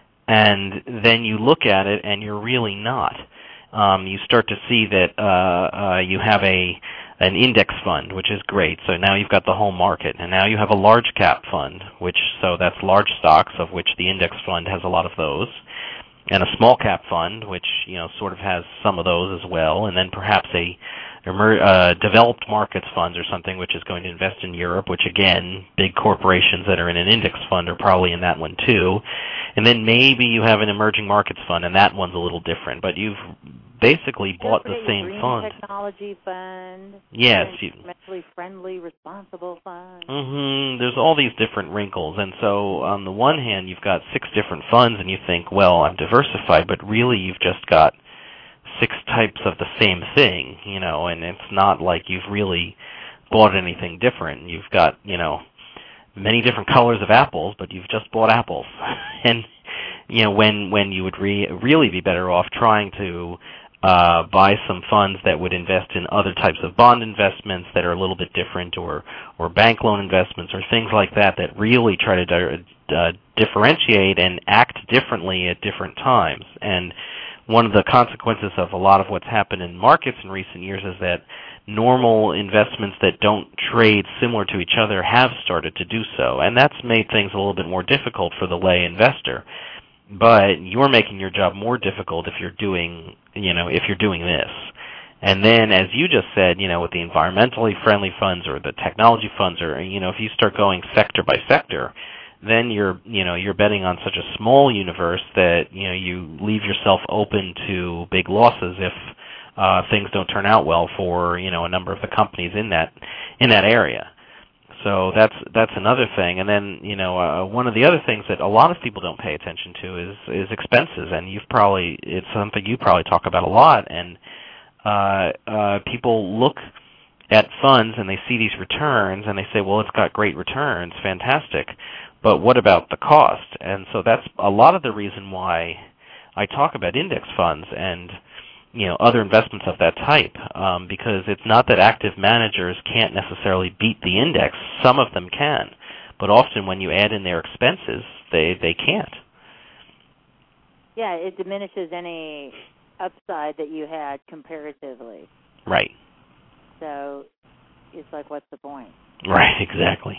And then you look at it, and you're really not. You start to see that you have an index fund, which is great. So now you've got the whole market, and now you have a large cap fund, so that's large stocks, of which the index fund has a lot of those, and a small cap fund, which sort of has some of those as well, and then perhaps a developed markets fund or something, which is going to invest in Europe, which again, big corporations that are in an index fund are probably in that one too. And then maybe you have an emerging markets fund, and that one's a little different, but you've basically bought the same green fund. Technology fund. Yes. Environmentally friendly, responsible fund. There's all these different wrinkles, and so on the one hand, you've got 6 different funds, and you think, well, I'm diversified, but really you've just got 6 types of the same thing, and it's not like you've really bought anything different. You've got, many different colors of apples, but you've just bought apples. And, when you would really be better off trying to buy some funds that would invest in other types of bond investments that are a little bit different, or bank loan investments, or things like that really try to differentiate and act differently at different times. And one of the consequences of a lot of what's happened in markets in recent years is that normal investments that don't trade similar to each other have started to do so, and that's made things a little bit more difficult for the lay investor. But you're making your job more difficult if you're doing this. And then, as you just said, with the environmentally friendly funds or the technology funds, or if you start going sector by sector, then you're betting on such a small universe that you leave yourself open to big losses if things don't turn out well for a number of the companies in that area. So that's another thing. And then one of the other things that a lot of people don't pay attention to is expenses, and it's something you probably talk about a lot. And people look at funds and they see these returns and they say, well, it's got great returns, fantastic. But what about the cost? And so that's a lot of the reason why I talk about index funds. And other investments of that type, because it's not that active managers can't necessarily beat the index. Some of them can, but often when you add in their expenses, they can't. Yeah, it diminishes any upside that you had comparatively. Right. So it's like, what's the point? Right, exactly.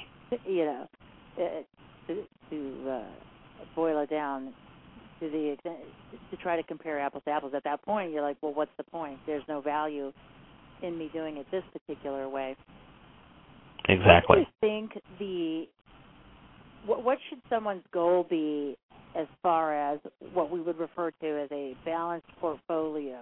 To boil it down to the extent, to try to compare apples to apples. At that point, you're like, well, what's the point? There's no value in me doing it this particular way. Exactly. What do you think what should someone's goal be as far as what we would refer to as a balanced portfolio?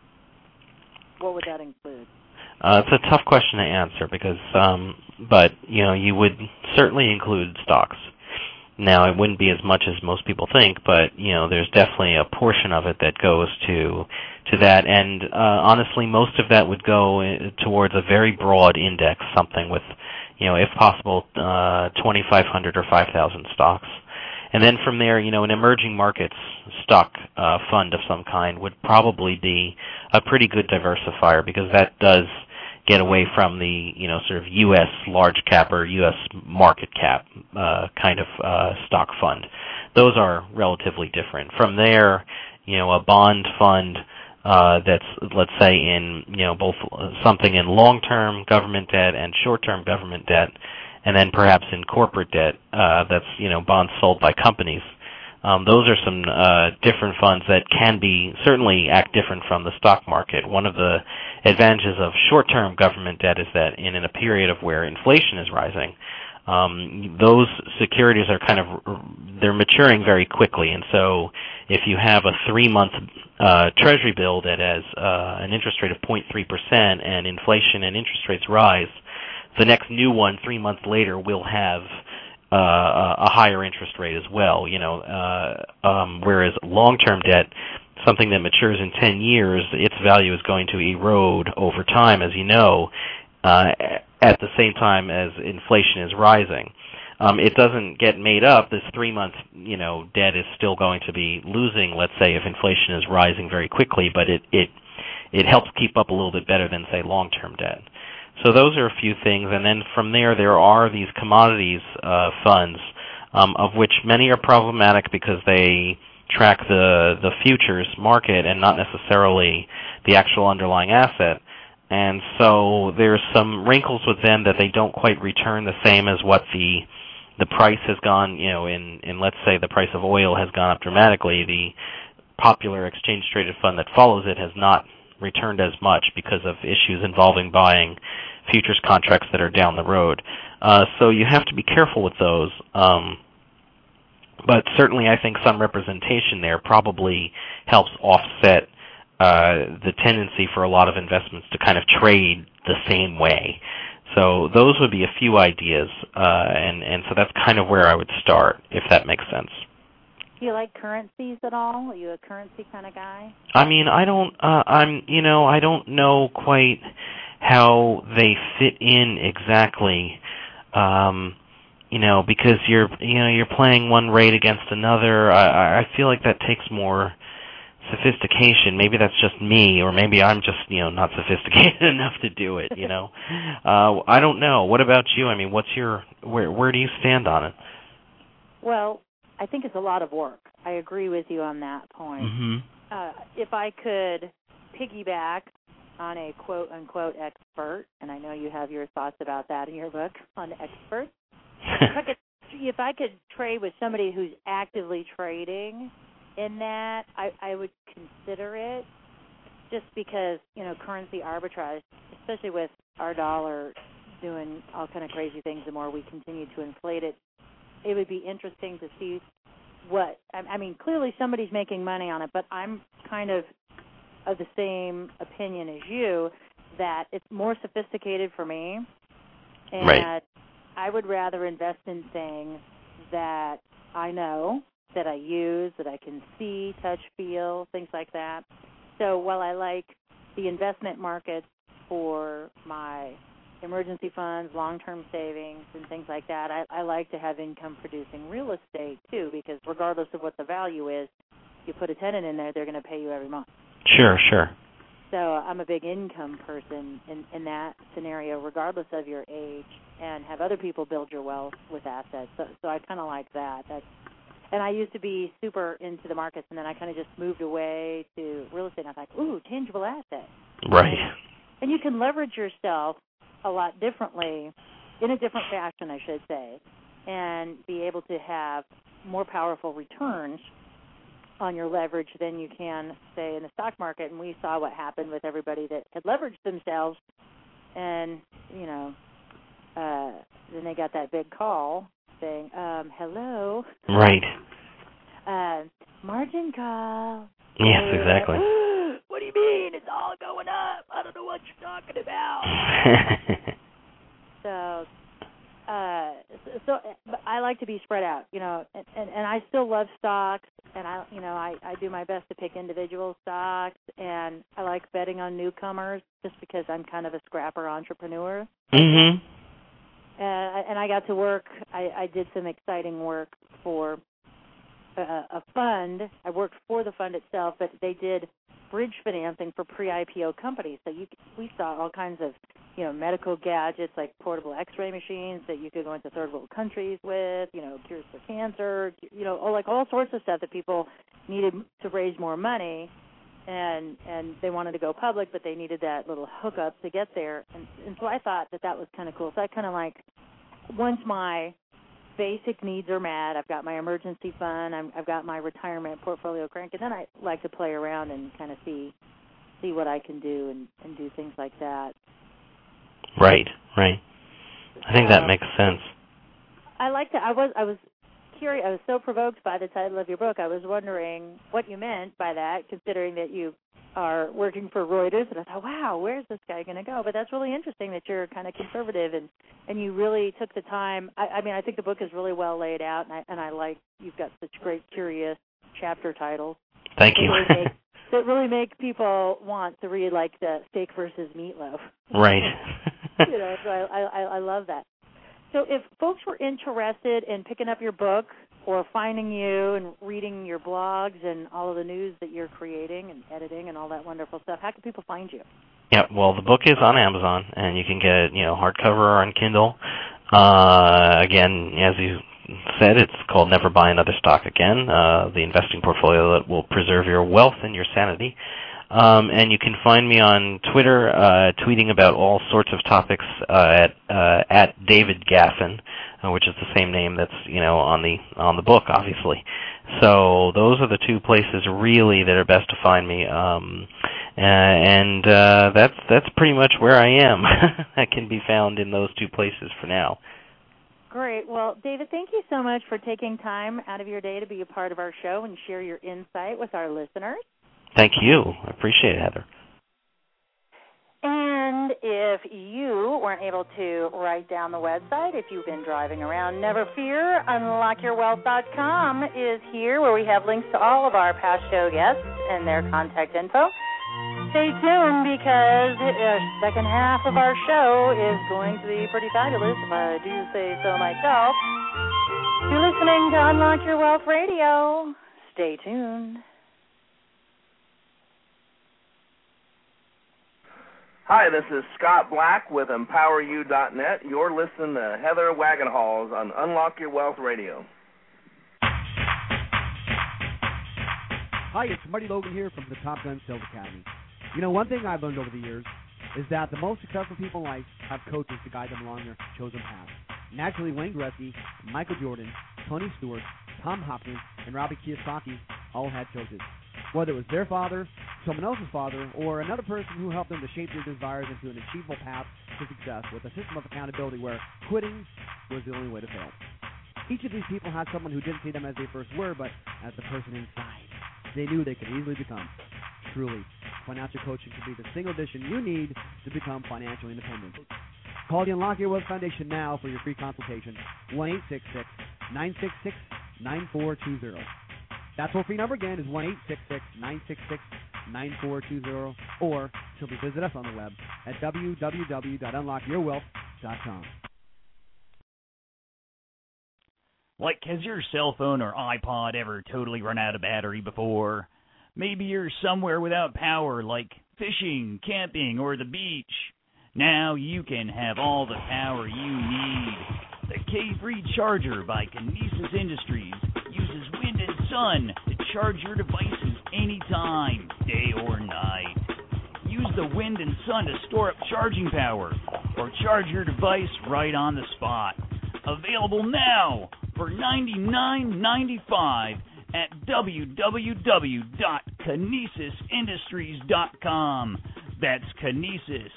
What would that include? It's a tough question to answer because, but you would certainly include stocks. Now, it wouldn't be as much as most people think, but there's definitely a portion of it that goes to that, and honestly, most of that would go towards a very broad index, something with, if possible, 2,500 or 5,000 stocks. And then from there, an emerging markets stock fund of some kind would probably be a pretty good diversifier because that does get away from the, sort of U.S. large cap or U.S. market cap kind of stock fund. Those are relatively different. From there, a bond fund that's, let's say, in, both something in long-term government debt and short-term government debt, and then perhaps in corporate debt, that's, bonds sold by companies. Those are some different funds that can certainly act different from the stock market. One of the advantages of short-term government debt is that in a period of where inflation is rising, those securities are they're maturing very quickly. And so if you have a 3-month Treasury bill that has an interest rate of 0.3% and inflation and interest rates rise, the next new one 3 months later will have a higher interest rate as well, whereas long-term debt, something that matures in 10 years, its value is going to erode over time, as you know, at the same time as inflation is rising. It doesn't get made up. This 3-month, debt is still going to be losing, let's say, if inflation is rising very quickly, but it helps keep up a little bit better than, say, long-term debt. So those are a few things, and then from there are these commodities funds, of which many are problematic because they track the futures market and not necessarily the actual underlying asset. And so there's some wrinkles with them that they don't quite return the same as what the price has gone, in let's say the price of oil has gone up dramatically. The popular exchange-traded fund that follows it has not returned as much because of issues involving buying futures contracts that are down the road. So you have to be careful with those. But certainly I think some representation there probably helps offset the tendency for a lot of investments to kind of trade the same way. So those would be a few ideas, and so that's kind of where I would start, if that makes sense. Do you like currencies at all? Are you a currency kind of guy? I mean, I don't know quite how they fit in exactly, because you're playing one rate against another. I feel like that takes more sophistication. Maybe that's just me, or maybe I'm just not sophisticated enough to do it. I don't know. What about you? I mean, where do you stand on it? Well, I think it's a lot of work. I agree with you on that point. Mm-hmm. If I could piggyback on a quote-unquote expert, and I know you have your thoughts about that in your book on experts, if I could trade with somebody who's actively trading in that, I would consider it, just because, currency arbitrage, especially with our dollar doing all kind of crazy things, the more we continue to inflate it, it would be interesting to see clearly somebody's making money on it, but I'm kind of the same opinion as you, that it's more sophisticated for me, and right. I would rather invest in things that I know, that I use, that I can see, touch, feel, things like that. So while I like the investment markets for my emergency funds, long-term savings, and things like that, I like to have income-producing real estate, too, because regardless of what the value is, you put a tenant in there, they're going to pay you every month. Sure. So I'm a big income person in that scenario, regardless of your age, and have other people build your wealth with assets. So I kind of like that. And I used to be super into the markets, and then I kind of just moved away to real estate. And I was like, ooh, tangible assets. Right. And you can leverage yourself a lot differently, in a different fashion, I should say, and be able to have more powerful returns on your leverage than you can, say, in the stock market. And we saw what happened with everybody that had leveraged themselves, and, then they got that big call saying, hello. Right. Margin call. Yes, exactly. What do you mean? It's all going up. I don't know what you're talking about. So I like to be spread out, and I still love stocks, and I do my best to pick individual stocks, and I like betting on newcomers just because I'm kind of a scrapper entrepreneur. Mm-hmm. And I got to work. I did some exciting work for a fund. I worked for the fund itself, but they did bridge financing for pre-IPO companies. So we saw all kinds of, medical gadgets like portable X-ray machines that you could go into third world countries with, cures for cancer, all sorts of stuff that people needed to raise more money, and they wanted to go public, but they needed that little hookup to get there. And so I thought that was kind of cool. So I kind of like, once my basic needs are met, I've got my emergency fund, I've got my retirement portfolio crank, and then I like to play around and kind of see what I can do and do things like that. Right. I think that makes sense. I like that. I was curious. I was so provoked by the title of your book. I was wondering what you meant by that, considering that you are working for Reuters. And I thought, wow, where's this guy going to go? But that's really interesting that you're kind of conservative and you really took the time. I mean, I think the book is really well laid out, and I like you've got such great, curious chapter titles. Thank you. That really make people want to read, like the Steak versus Meatloaf. Right. So I love that. So if folks were interested in picking up your book or finding you and reading your blogs and all of the news that you're creating and editing and all that wonderful stuff, how can people find you? Yeah, well, the book is on Amazon, and you can get it, hardcover or on Kindle. Again, as you said, it's called Never Buy Another Stock Again, the investing portfolio that will preserve your wealth and your sanity. And you can find me on Twitter, tweeting about all sorts of topics at David Gaffin, which is the same name that's on the book, obviously. So those are the two places really that are best to find me, and that's pretty much where I am. I can be found in those two places for now. Great. Well, David, thank you so much for taking time out of your day to be a part of our show and share your insight with our listeners. Thank you. I appreciate it, Heather. And if you weren't able to write down the website, if you've been driving around, never fear. UnlockYourWealth.com is here, where we have links to all of our past show guests and their contact info. Stay tuned, because the second half of our show is going to be pretty fabulous, if I do say so myself. You're listening to Unlock Your Wealth Radio. Stay tuned. Hi, this is Scott Black with EmpowerYou.net. You're listening to Heather Wagenhals on Unlock Your Wealth Radio. Hi, it's Marty Logan here from the Top Gun Sales Academy. One thing I've learned over the years is that the most successful people in life have coaches to guide them along their chosen path. Naturally, Wayne Gretzky, Michael Jordan, Tony Stewart, Tom Hopkins, and Robbie Kiyosaki all had coaches. Whether it was their father, someone else's father, or another person who helped them to shape their desires into an achievable path to success with a system of accountability where quitting was the only way to fail. Each of these people had someone who didn't see them as they first were, but as the person inside they knew they could easily become. Truly, financial coaching can be the single addition you need to become financially independent. Call the Unlock Your Wealth Foundation now for your free consultation, 1-866-966-9420. That toll-free number again is 1-866-966-9420, or simply visit us on the web at www.unlockyourwealth.com. Like, has your cell phone or iPod ever totally run out of battery before? Maybe you're somewhere without power, like fishing, camping, or the beach. Now you can have all the power you need. The K-Free Charger by Kinesis Industries uses wind and sun to charge your devices anytime, day or night. Use the wind and sun to store up charging power or charge your device right on the spot. Available now for $99.95 at www.kinesisindustries.com. That's Kinesis,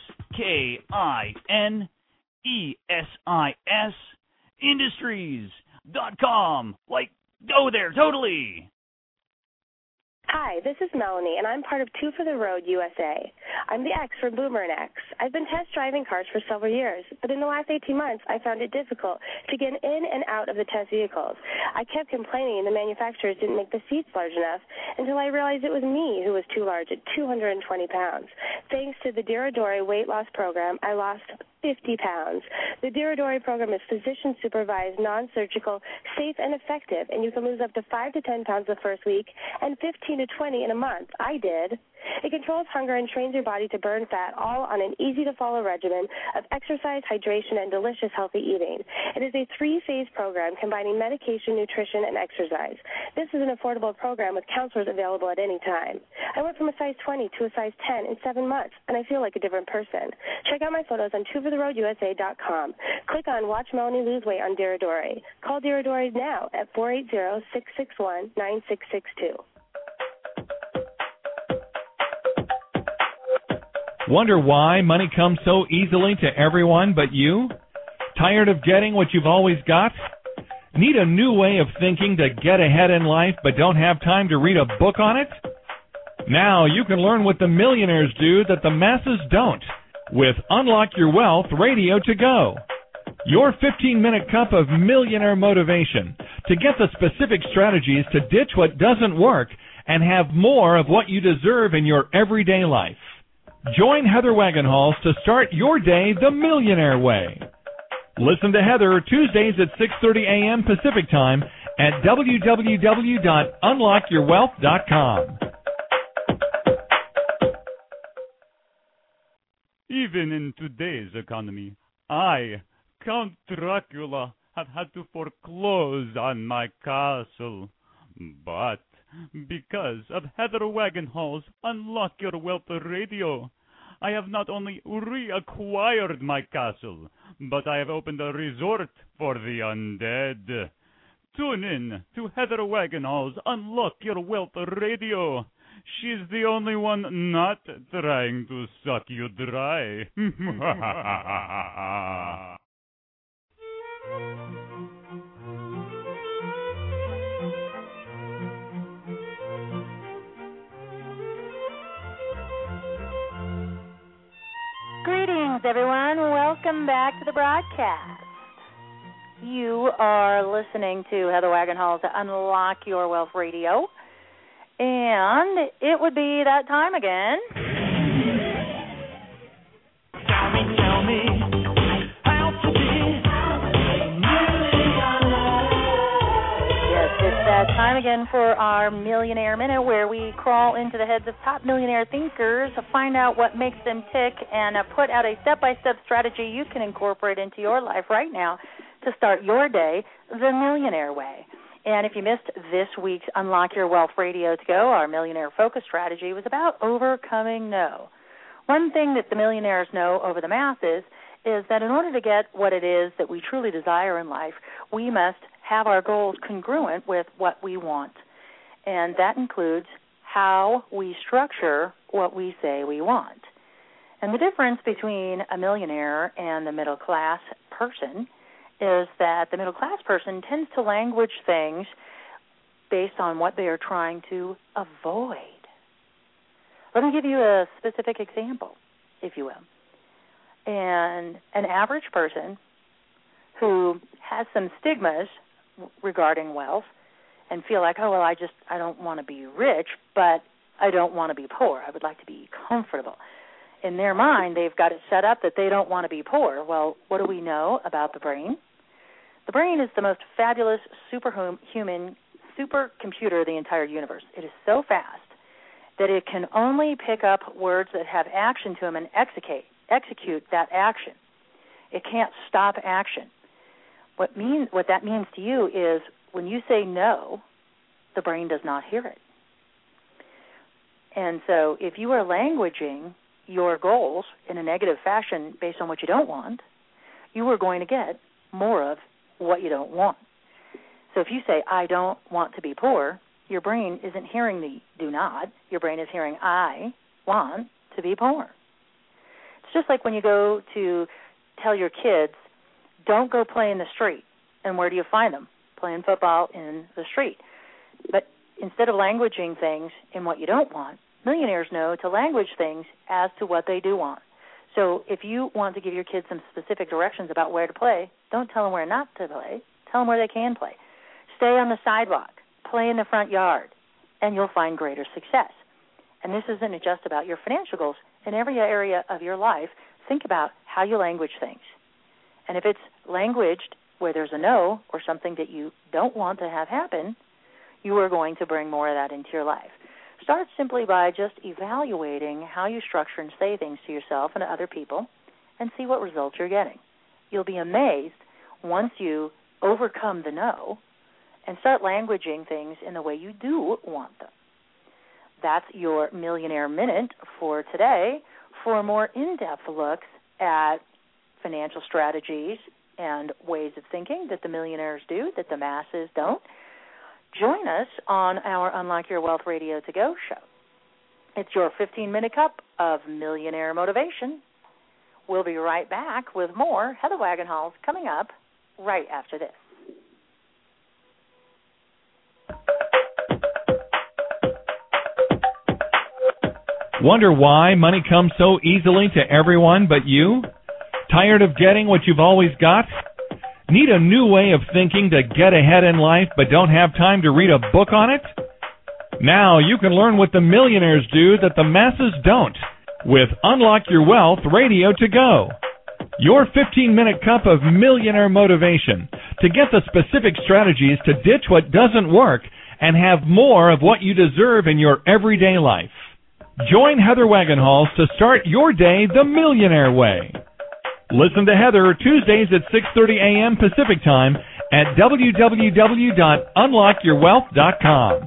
K-I-N-E-S-I-S, Industries.com. Like, go there, totally. Hi, this is Melanie, and I'm part of Two for the Road USA. I'm the X from Boomer and X. I've been test driving cars for several years, but in the last 18 months, I found it difficult to get in and out of the test vehicles. I kept complaining the manufacturers didn't make the seats large enough until I realized it was me who was too large at 220 pounds. Thanks to the Diradori weight loss program, I lost 50 pounds. The Diradori program is physician-supervised, non-surgical, safe, and effective, and you can lose up to 5 to 10 pounds the first week and 15 to 20 in a month. I did. It controls hunger and trains your body to burn fat, all on an easy-to-follow regimen of exercise, hydration, and delicious healthy eating. It is a 3-phase program combining medication, nutrition, and exercise. This is an affordable program with counselors available at any time. I went from a size 20 to a size 10 in 7 months, and I feel like a different person. Check out my photos on twofortheroadusa.com. Click on Watch Melanie Lose Weight on Diradori. Call Diradori now at 480-661-9662. Wonder why money comes so easily to everyone but you? Tired of getting what you've always got? Need a new way of thinking to get ahead in life but don't have time to read a book on it? Now you can learn what the millionaires do that the masses don't with Unlock Your Wealth Radio to Go. Your 15-minute cup of millionaire motivation to get the specific strategies to ditch what doesn't work and have more of what you deserve in your everyday life. Join Heather Wagenhals to start your day the millionaire way. Listen to Heather Tuesdays at 6:30 a.m. Pacific Time at www.unlockyourwealth.com. Even in today's economy, I, Count Dracula, have had to foreclose on my castle. But because of Heather Wagenhals' Unlock Your Wealth Radio, I have not only reacquired my castle, but I have opened a resort for the undead. Tune in to Heather Wagenhals' Unlock Your Wealth Radio. She's the only one not trying to suck you dry. Greetings, everyone. Welcome back to the broadcast. You are listening to Heather Wagenhals at Unlock Your Wealth Radio. And it would be that time again. Tell me how to be a millionaire. Yes, it's that time again for our Millionaire Minute, where we crawl into the heads of top millionaire thinkers to find out what makes them tick and put out a step-by-step strategy you can incorporate into your life right now to start your day the millionaire way. And if you missed this week's Unlock Your Wealth Radio to Go, our millionaire focus strategy was about overcoming no. One thing that the millionaires know over the masses is that in order to get what it is that we truly desire in life, we must have our goals congruent with what we want. And that includes how we structure what we say we want. And the difference between a millionaire and the middle class person is that the middle-class person tends to language things based on what they are trying to avoid. Let me give you a specific example, if you will. And an average person who has some stigmas regarding wealth and feel like, oh, well, I don't want to be rich, but I don't want to be poor. I would like to be comfortable. In their mind, they've got it set up that they don't want to be poor. Well, what do we know about the brain? The brain is the most fabulous superhuman supercomputer of the entire universe. It is so fast that it can only pick up words that have action to them and execute that action. It can't stop action. What that means to you is when you say no, the brain does not hear it. And so if you are languaging your goals in a negative fashion based on what you don't want, you are going to get more of what you don't want. So if you say, I don't want to be poor, your brain isn't hearing the do not. Your brain is hearing, I want to be poor. It's just like when you go to tell your kids, don't go play in the street. And where do you find them? Playing football in the street. But instead of languaging things in what you don't want, millionaires know to language things as to what they do want. So if you want to give your kids some specific directions about where to play, don't tell them where not to play. Tell them where they can play. Stay on the sidewalk. Play in the front yard. And you'll find greater success. And this isn't just about your financial goals. In every area of your life, think about how you language things. And if it's languaged where there's a no or something that you don't want to have happen, you are going to bring more of that into your life. Start simply by just evaluating how you structure and say things to yourself and to other people and see what results you're getting. You'll be amazed once you overcome the no and start languaging things in the way you do want them. That's your Millionaire Minute for today. For more in-depth looks at financial strategies and ways of thinking that the millionaires do, that the masses don't, join us on our Unlock Your Wealth Radio to Go show. It's your 15-minute cup of millionaire motivation. We'll be right back with more Heather Wagenhals coming up right after this. Wonder why money comes so easily to everyone but you? Tired of getting what you've always got? Need a new way of thinking to get ahead in life but don't have time to read a book on it? Now you can learn what the millionaires do that the masses don't with Unlock Your Wealth Radio to Go. Your 15-minute cup of millionaire motivation to get the specific strategies to ditch what doesn't work and have more of what you deserve in your everyday life. Join Heather Wagenhals to start your day the millionaire way. Listen to Heather Tuesdays at 6:30 a.m. Pacific Time at www.unlockyourwealth.com.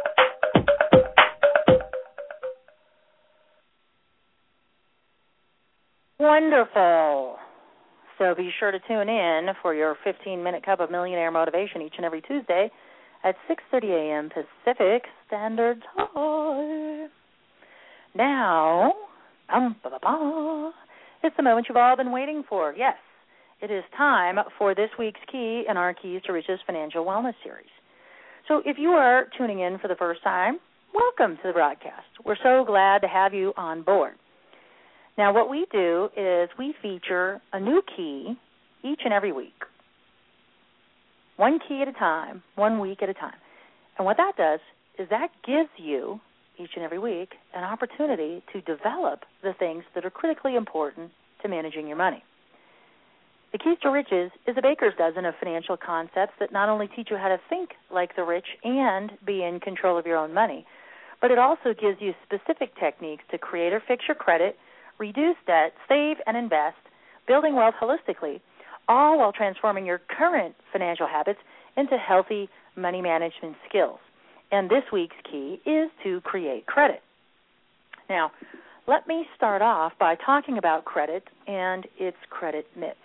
Wonderful. So be sure to tune in for your 15-minute cup of millionaire motivation each and every Tuesday at 6:30 a.m. Pacific Standard Time. Now, it's the moment you've all been waiting for. Yes, it is time for this week's key in our Keys to Riches Financial Wellness Series. So if you are tuning in for the first time, welcome to the broadcast. We're so glad to have you on board. Now, what we do is we feature a new key each and every week. One key at a time, 1 week at a time. And what that does is that gives you each and every week an opportunity to develop the things that are critically important to managing your money. The Keys to Riches is a baker's dozen of financial concepts that not only teach you how to think like the rich and be in control of your own money, but it also gives you specific techniques to create or fix your credit, reduce debt, save and invest, building wealth holistically, all while transforming your current financial habits into healthy money management skills. And this week's key is to create credit. Now, let me start off by talking about credit and its credit myths.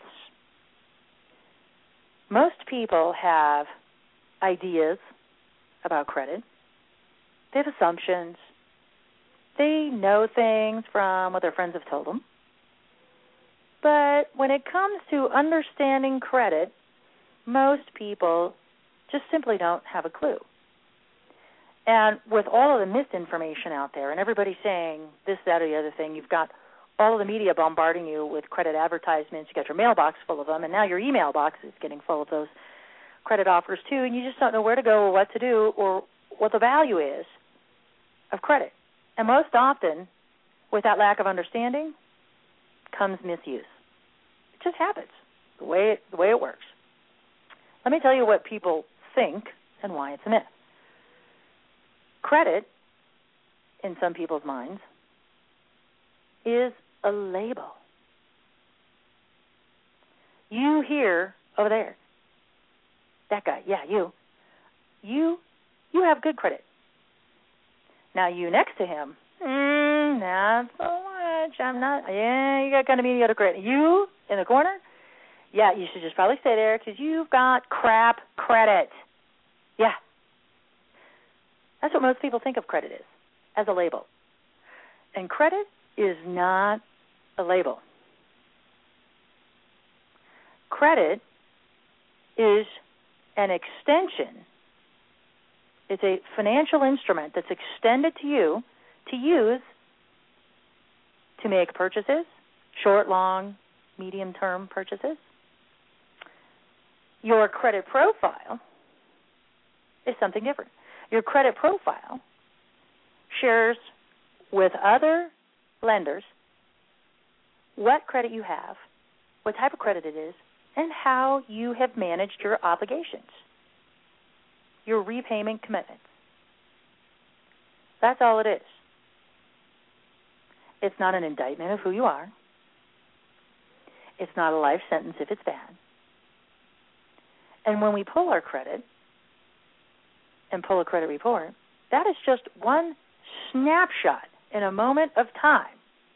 Most people have ideas about credit. They have assumptions. They know things from what their friends have told them. But when it comes to understanding credit, most people just simply don't have a clue. And with all of the misinformation out there and everybody saying this, that, or the other thing, you've got all of the media bombarding you with credit advertisements. You got your mailbox full of them, and now your email box is getting full of those credit offers too, and you just don't know where to go or what to do or what the value is of credit. And most often, with that lack of understanding, comes misuse. It just happens, the way it works. Let me tell you what people think and why it's a myth. Credit in some people's minds, is a label. You here, over there, that guy, yeah, you have good credit. Now you next to him, not so much. I'm not. Yeah, you got kind of mediocre credit. You in the corner, yeah, you should just probably stay there because you've got crap credit. Yeah, that's what most people think of credit is, as a label. And credit is not a label. Credit is an extension. It's a financial instrument that's extended to you to use to make purchases, short, long, medium-term purchases. Your credit profile is something different. Your credit profile shares with other lenders what credit you have, what type of credit it is, and how you have managed your obligations, your repayment commitments. That's all it is. It's not an indictment of who you are. It's not a life sentence if it's bad. And when we pull our credit and pull a credit report, that is just one snapshot in a moment of time.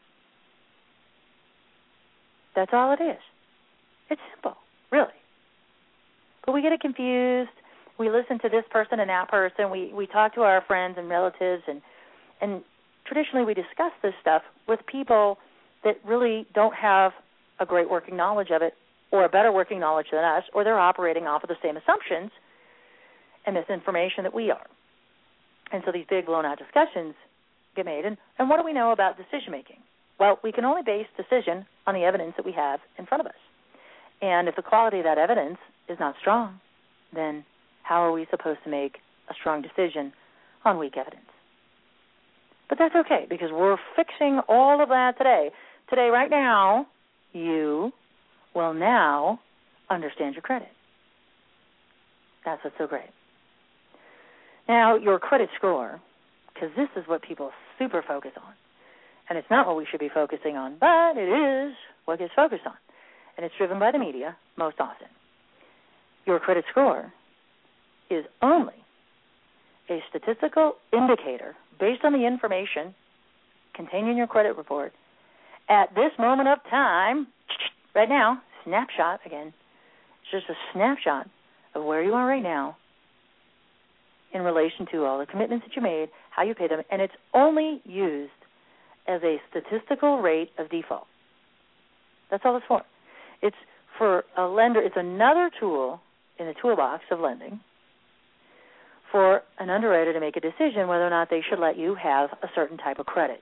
That's all it is. It's simple, really. But we get it confused. We listen to this person and that person. We talk to our friends and relatives, and traditionally we discuss this stuff with people that really don't have a great working knowledge of it or a better working knowledge than us, or they're operating off of the same assumptions and misinformation that we are. And so these big blown-out discussions get made. And what do we know about decision-making? Well, we can only base decision on the evidence that we have in front of us. And if the quality of that evidence is not strong, then how are we supposed to make a strong decision on weak evidence? But that's okay, because we're fixing all of that today. Today, right now, you will now understand your credit. That's what's so great. Now, your credit score, because this is what people super focus on. And it's not what we should be focusing on, but it is what gets focused on. And it's driven by the media most often. Your credit score is only a statistical indicator based on the information contained in your credit report at this moment of time, right now, snapshot again. It's just a snapshot of where you are right now in relation to all the commitments that you made, how you pay them, and it's only used as a statistical rate of default. That's all it's for. It's for a lender. It's another tool in the toolbox of lending for an underwriter to make a decision whether or not they should let you have a certain type of credit.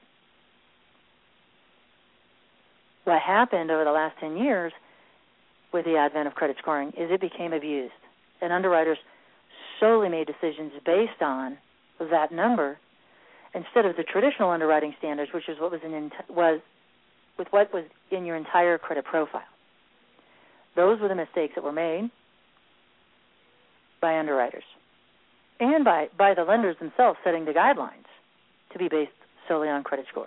What happened over the last 10 years with the advent of credit scoring is it became abused, and underwriters solely made decisions based on that number instead of the traditional underwriting standards, which is what was in your entire credit profile. Those were the mistakes that were made by underwriters and by the lenders themselves setting the guidelines to be based solely on credit score.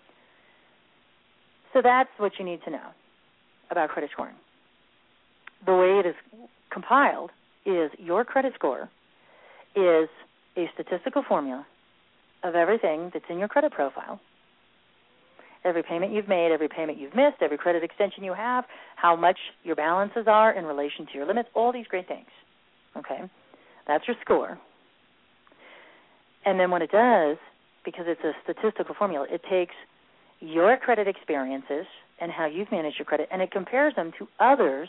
So that's what you need to know about credit scoring. The way it is compiled is your credit score is a statistical formula of everything that's in your credit profile, every payment you've made, every payment you've missed, every credit extension you have, how much your balances are in relation to your limits, all these great things. Okay? That's your score. And then what it does, because it's a statistical formula, it takes your credit experiences and how you've managed your credit, and it compares them to others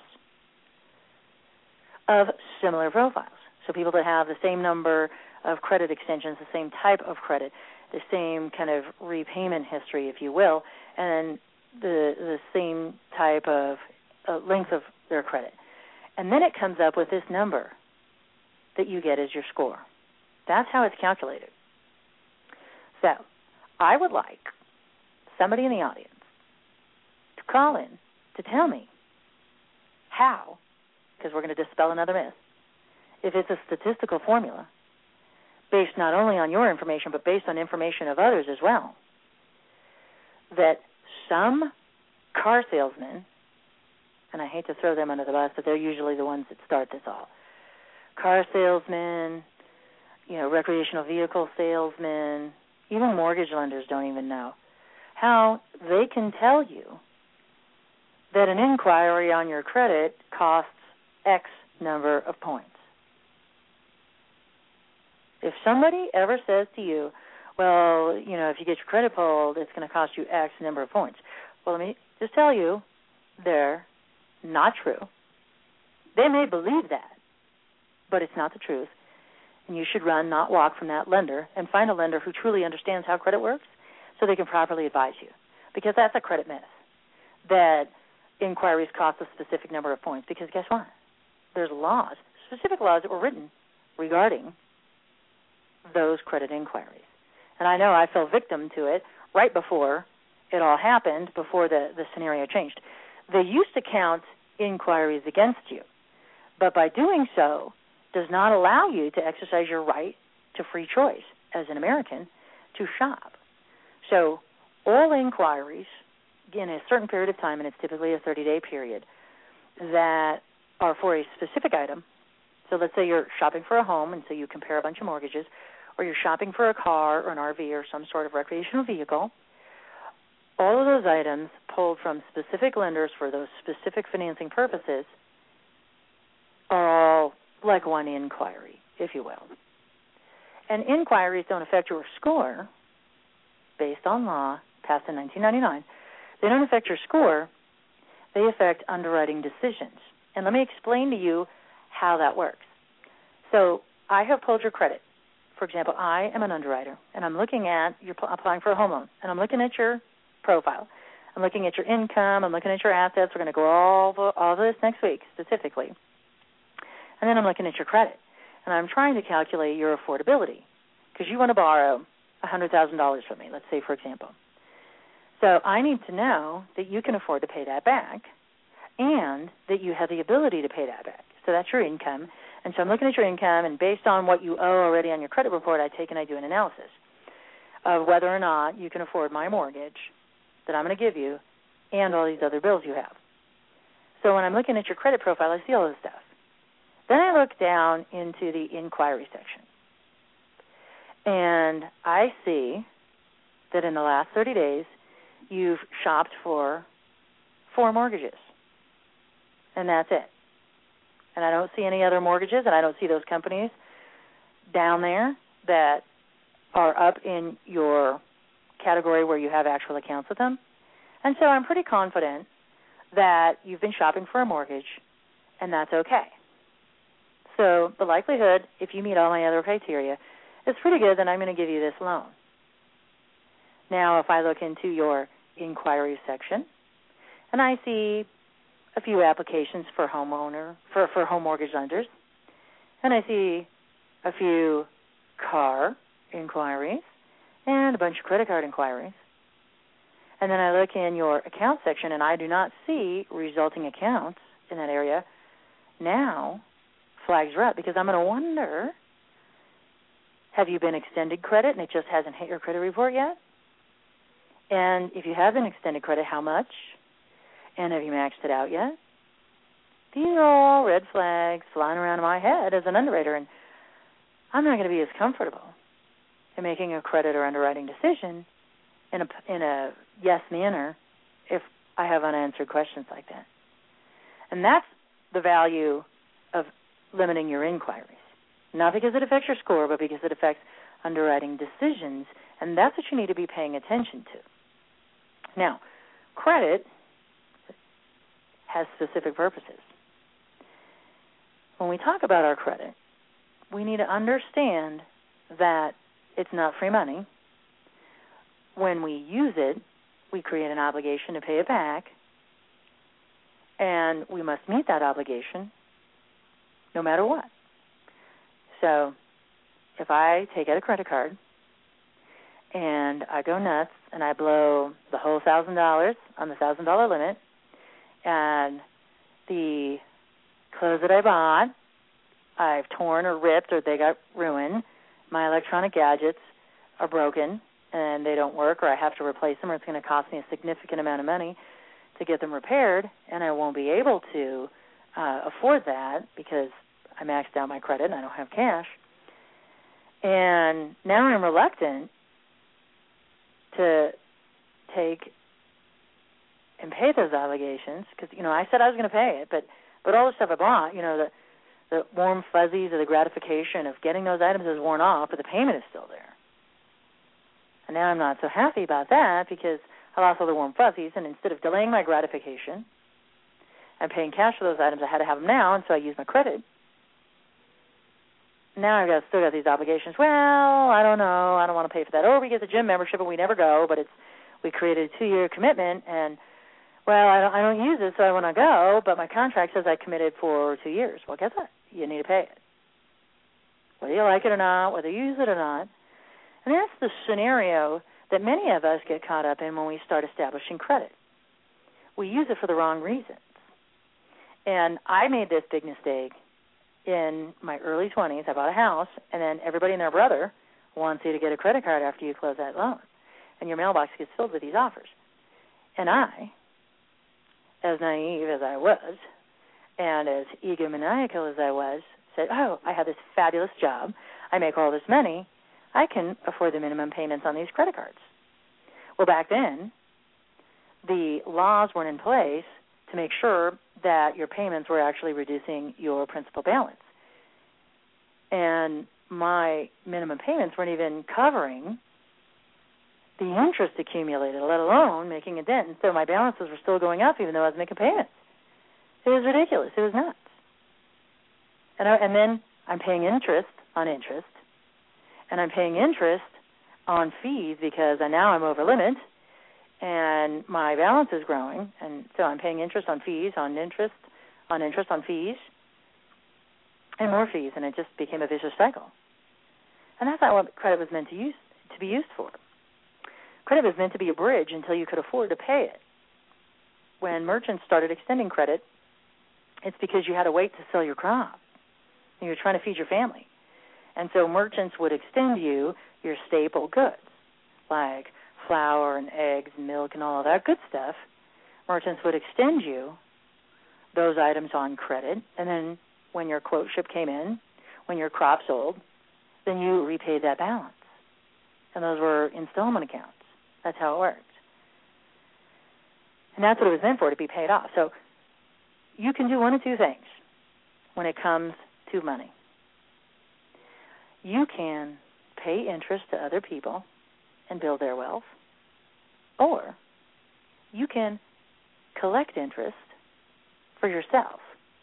of similar profiles. So people that have the same number of credit extensions, the same type of credit, the same kind of repayment history, if you will, and the same type of length of their credit. And then it comes up with this number that you get as your score. That's how it's calculated. So I would like somebody in the audience to call in to tell me how, because we're going to dispel another myth, if it's a statistical formula based not only on your information, but based on information of others as well, that some car salesmen, and I hate to throw them under the bus, but they're usually the ones that start this all, car salesmen, recreational vehicle salesmen, even mortgage lenders don't even know how they can tell you that an inquiry on your credit costs X number of points. If somebody ever says to you, well, if you get your credit pulled, it's going to cost you X number of points. Well, let me just tell you, they're not true. They may believe that, but it's not the truth. And you should run, not walk, from that lender and find a lender who truly understands how credit works so they can properly advise you. Because that's a credit myth, that inquiries cost a specific number of points. Because guess what? There's laws, specific laws that were written regarding those credit inquiries. And I know I fell victim to it right before it all happened, before the scenario changed. They used to count inquiries against you, but by doing so does not allow you to exercise your right to free choice as an American to shop. So all inquiries in a certain period of time, and it's typically a 30-day period, that are for a specific item. So let's say you're shopping for a home, and so you compare a bunch of mortgages, or you're shopping for a car or an RV or some sort of recreational vehicle. All of those items pulled from specific lenders for those specific financing purposes are all like one inquiry, if you will. And inquiries don't affect your score based on law passed in 1999. They don't affect your score. They affect underwriting decisions. And let me explain to you how that works. So I have pulled your credit. For example, I am an underwriter, and I'm looking at, you're applying for a home loan, and I'm looking at your profile. I'm looking at your income. I'm looking at your assets. We're going to go all this next week specifically. And then I'm looking at your credit, and I'm trying to calculate your affordability because you want to borrow $100,000 from me, let's say, for example. So I need to know that you can afford to pay that back and that you have the ability to pay that back. So that's your income. And so I'm looking at your income, and based on what you owe already on your credit report, I take and I do an analysis of whether or not you can afford my mortgage that I'm going to give you and all these other bills you have. So when I'm looking at your credit profile, I see all this stuff. Then I look down into the inquiry section, and I see that in the last 30 days, you've shopped for 4 mortgages, and that's it. And I don't see any other mortgages, and I don't see those companies down there that are up in your category where you have actual accounts with them. And so I'm pretty confident that you've been shopping for a mortgage, and that's okay. So the likelihood, if you meet all my other criteria, is pretty good that I'm going to give you this loan. Now, if I look into your inquiry section, and I see a few applications for home mortgage lenders, and I see a few car inquiries and a bunch of credit card inquiries, and then I look in your account section and I do not see resulting accounts in that area, now flags are up because I'm going to wonder, have you been extended credit and it just hasn't hit your credit report yet? And if you have been extended credit, how much? And have you maxed it out yet? These are all red flags flying around in my head as an underwriter, and I'm not going to be as comfortable in making a credit or underwriting decision in a yes manner if I have unanswered questions like that. And that's the value of limiting your inquiries, not because it affects your score, but because it affects underwriting decisions, and that's what you need to be paying attention to. Now, credit has specific purposes. When we talk about our credit, we need to understand that it's not free money. When we use it, we create an obligation to pay it back, and we must meet that obligation no matter what. So if I take out a credit card and I go nuts and I blow the whole $1,000 on the $1,000 limit, and the clothes that I bought, I've torn or ripped or they got ruined, my electronic gadgets are broken and they don't work, or I have to replace them, or it's going to cost me a significant amount of money to get them repaired, and I won't be able to afford that because I maxed out my credit and I don't have cash. And now I'm reluctant to take and pay those obligations because, I said I was going to pay it, but all the stuff I bought, the warm fuzzies of the gratification of getting those items is worn off, but the payment is still there. And now I'm not so happy about that because I lost all the warm fuzzies, and instead of delaying my gratification and paying cash for those items, I had to have them now, and so I used my credit. Now I've still got these obligations. Well, I don't know. I don't want to pay for that. Or we get the gym membership and we never go, but we created a 2-year commitment, and well, I don't use it, so I want to go, but my contract says I committed for 2 years. Well, guess what? You need to pay it, whether you like it or not, whether you use it or not. And that's the scenario that many of us get caught up in when we start establishing credit. We use it for the wrong reasons. And I made this big mistake in my early 20s. I bought a house, and then everybody and their brother wants you to get a credit card after you close that loan. And your mailbox gets filled with these offers. And I, as naive as I was, and as egomaniacal as I was, said, oh, I have this fabulous job. I make all this money. I can afford the minimum payments on these credit cards. Well, back then, the laws weren't in place to make sure that your payments were actually reducing your principal balance. And my minimum payments weren't even covering the interest accumulated, let alone making a dent. And so my balances were still going up even though I was making payments. It was ridiculous. It was nuts. And then I'm paying interest on interest, and I'm paying interest on fees because now I'm over limit, and my balance is growing, and so I'm paying interest on fees, on interest, on fees, and more fees, and it just became a vicious cycle. And that's not what credit was meant to be used for. Credit was meant to be a bridge until you could afford to pay it. When merchants started extending credit, it's because you had to wait to sell your crop. You were trying to feed your family. And so merchants would extend you your staple goods, like flour and eggs and milk and all of that good stuff. Merchants would extend you those items on credit, and then when your quote ship came in, when your crop sold, then you repaid that balance. And those were installment accounts. That's how it worked. And that's what it was meant for, to be paid off. So you can do one of two things when it comes to money. You can pay interest to other people and build their wealth, or you can collect interest for yourself.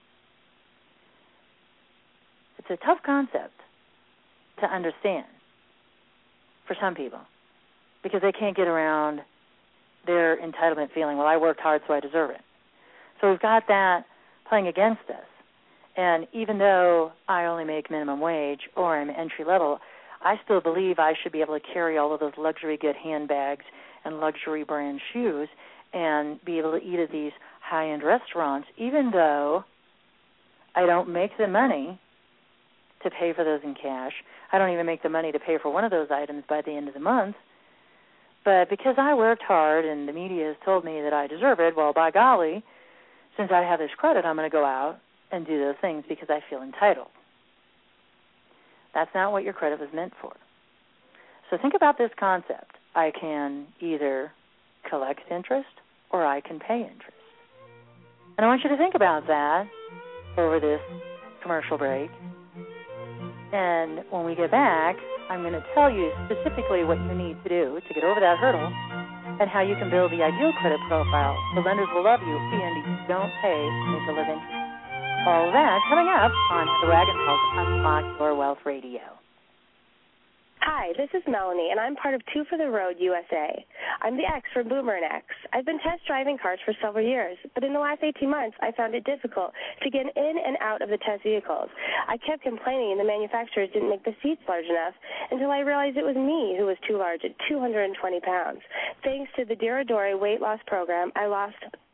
It's a tough concept to understand for some people because they can't get around their entitlement feeling, well, I worked hard so I deserve it. So we've got that playing against us. And even though I only make minimum wage or I'm entry level, I still believe I should be able to carry all of those luxury good handbags and luxury brand shoes and be able to eat at these high-end restaurants, even though I don't make the money to pay for those in cash. I don't even make the money to pay for one of those items by the end of the month. But because I worked hard and the media has told me that I deserve it, well, by golly, since I have this credit, I'm going to go out and do those things because I feel entitled. That's not what your credit was meant for. So think about this concept. I can either collect interest or I can pay interest. And I want you to think about that over this commercial break. And when we get back, I'm going to tell you specifically what you need to do to get over that hurdle and how you can build the ideal credit profile. The lenders will love you and you don't pay to make a living. All of that coming up on the Wagon House Unlock Your Wealth Radio. Hi, this is Melanie, and I'm part of Two for the Road USA. I'm the X for Boomer and X. I've been test driving cars for several years, but in the last 18 months, I found it difficult to get in and out of the test vehicles. I kept complaining the manufacturers didn't make the seats large enough until I realized it was me who was too large at 220 pounds. Thanks to the Diradore weight loss program, I lost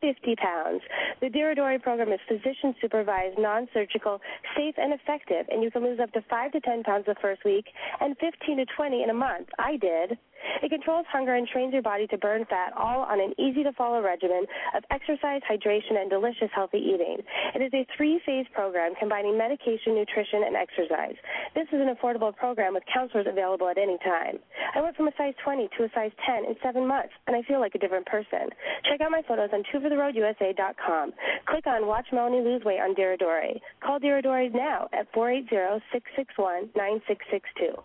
50 pounds. The Diridori program is physician-supervised, non-surgical, safe, and effective, and you can lose up to 5 to 10 pounds the first week and 15 to 20 in a month. I did. It controls hunger and trains your body to burn fat, all on an easy-to-follow regimen of exercise, hydration, and delicious healthy eating. It is a 3-phase program combining medication, nutrition, and exercise. This is an affordable program with counselors available at any time. I went from a size 20 to a size 10 in 7 months, and I feel like a different person. Check out my photos on twofortheroadusa.com. Click on Watch Melanie Lose Weight on Diridori. Call Diridori now at 480-661-9662.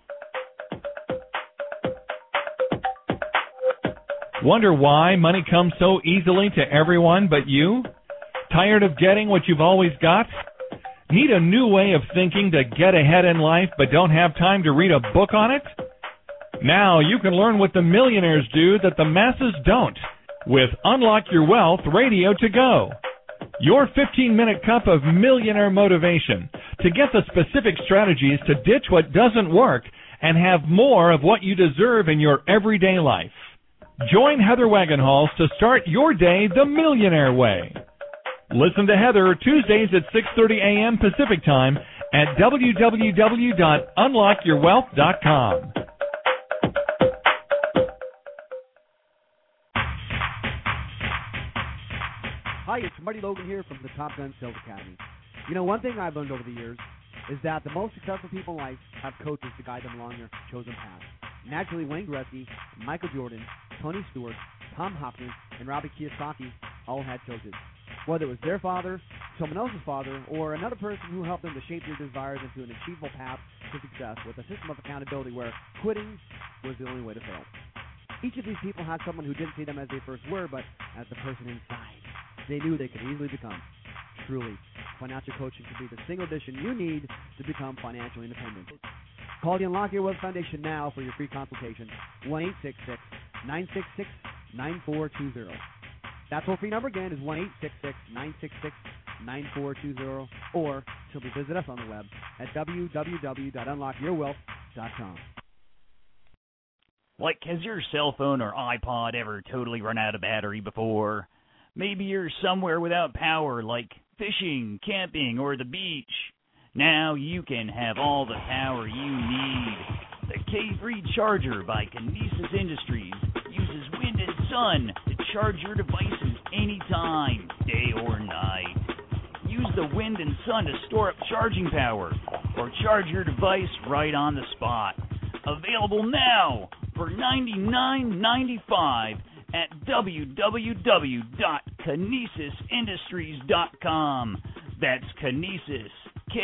Wonder why money comes so easily to everyone but you? Tired of getting what you've always got? Need a new way of thinking to get ahead in life but don't have time to read a book on it? Now you can learn what the millionaires do that the masses don't with Unlock Your Wealth Radio to Go. Your 15-minute cup of millionaire motivation to get the specific strategies to ditch what doesn't work and have more of what you deserve in your everyday life. Join Heather Wagenhals to start your day the millionaire way. Listen to Heather Tuesdays at 6:30 a.m. Pacific Time at www.unlockyourwealth.com. Hi, it's Marty Logan here from the Top Gun Sales Academy. You know, one thing I've learned over the years is that the most successful people in life have coaches to guide them along their chosen path. Naturally, Wayne Gretzky, Michael Jordan, Tony Stewart, Tom Hopkins, and Robbie Kiyosaki all had coaches. Whether it was their father, someone else's father, or another person who helped them to shape their desires into an achievable path to success with a system of accountability where quitting was the only way to fail. Each of these people had someone who didn't see them as they first were, but as the person inside they knew they could easily become. Truly, financial coaching can be the single addition you need to become financially independent. Call the Unlock Your Wealth Foundation now for your free consultation, 1-866-966-9420. That toll-free number again is 1-866-966-9420, or simply visit us on the web at www.unlockyourwealth.com. Like, has your cell phone or iPod ever totally run out of battery before? Maybe you're somewhere without power, like fishing, camping, or the beach. Now you can have all the power you need. The K3 Charger by Kinesis Industries uses wind and sun to charge your devices anytime, day or night. Use the wind and sun to store up charging power or charge your device right on the spot. Available now for $99.95 at www.kinesisindustries.com. That's Kinesis,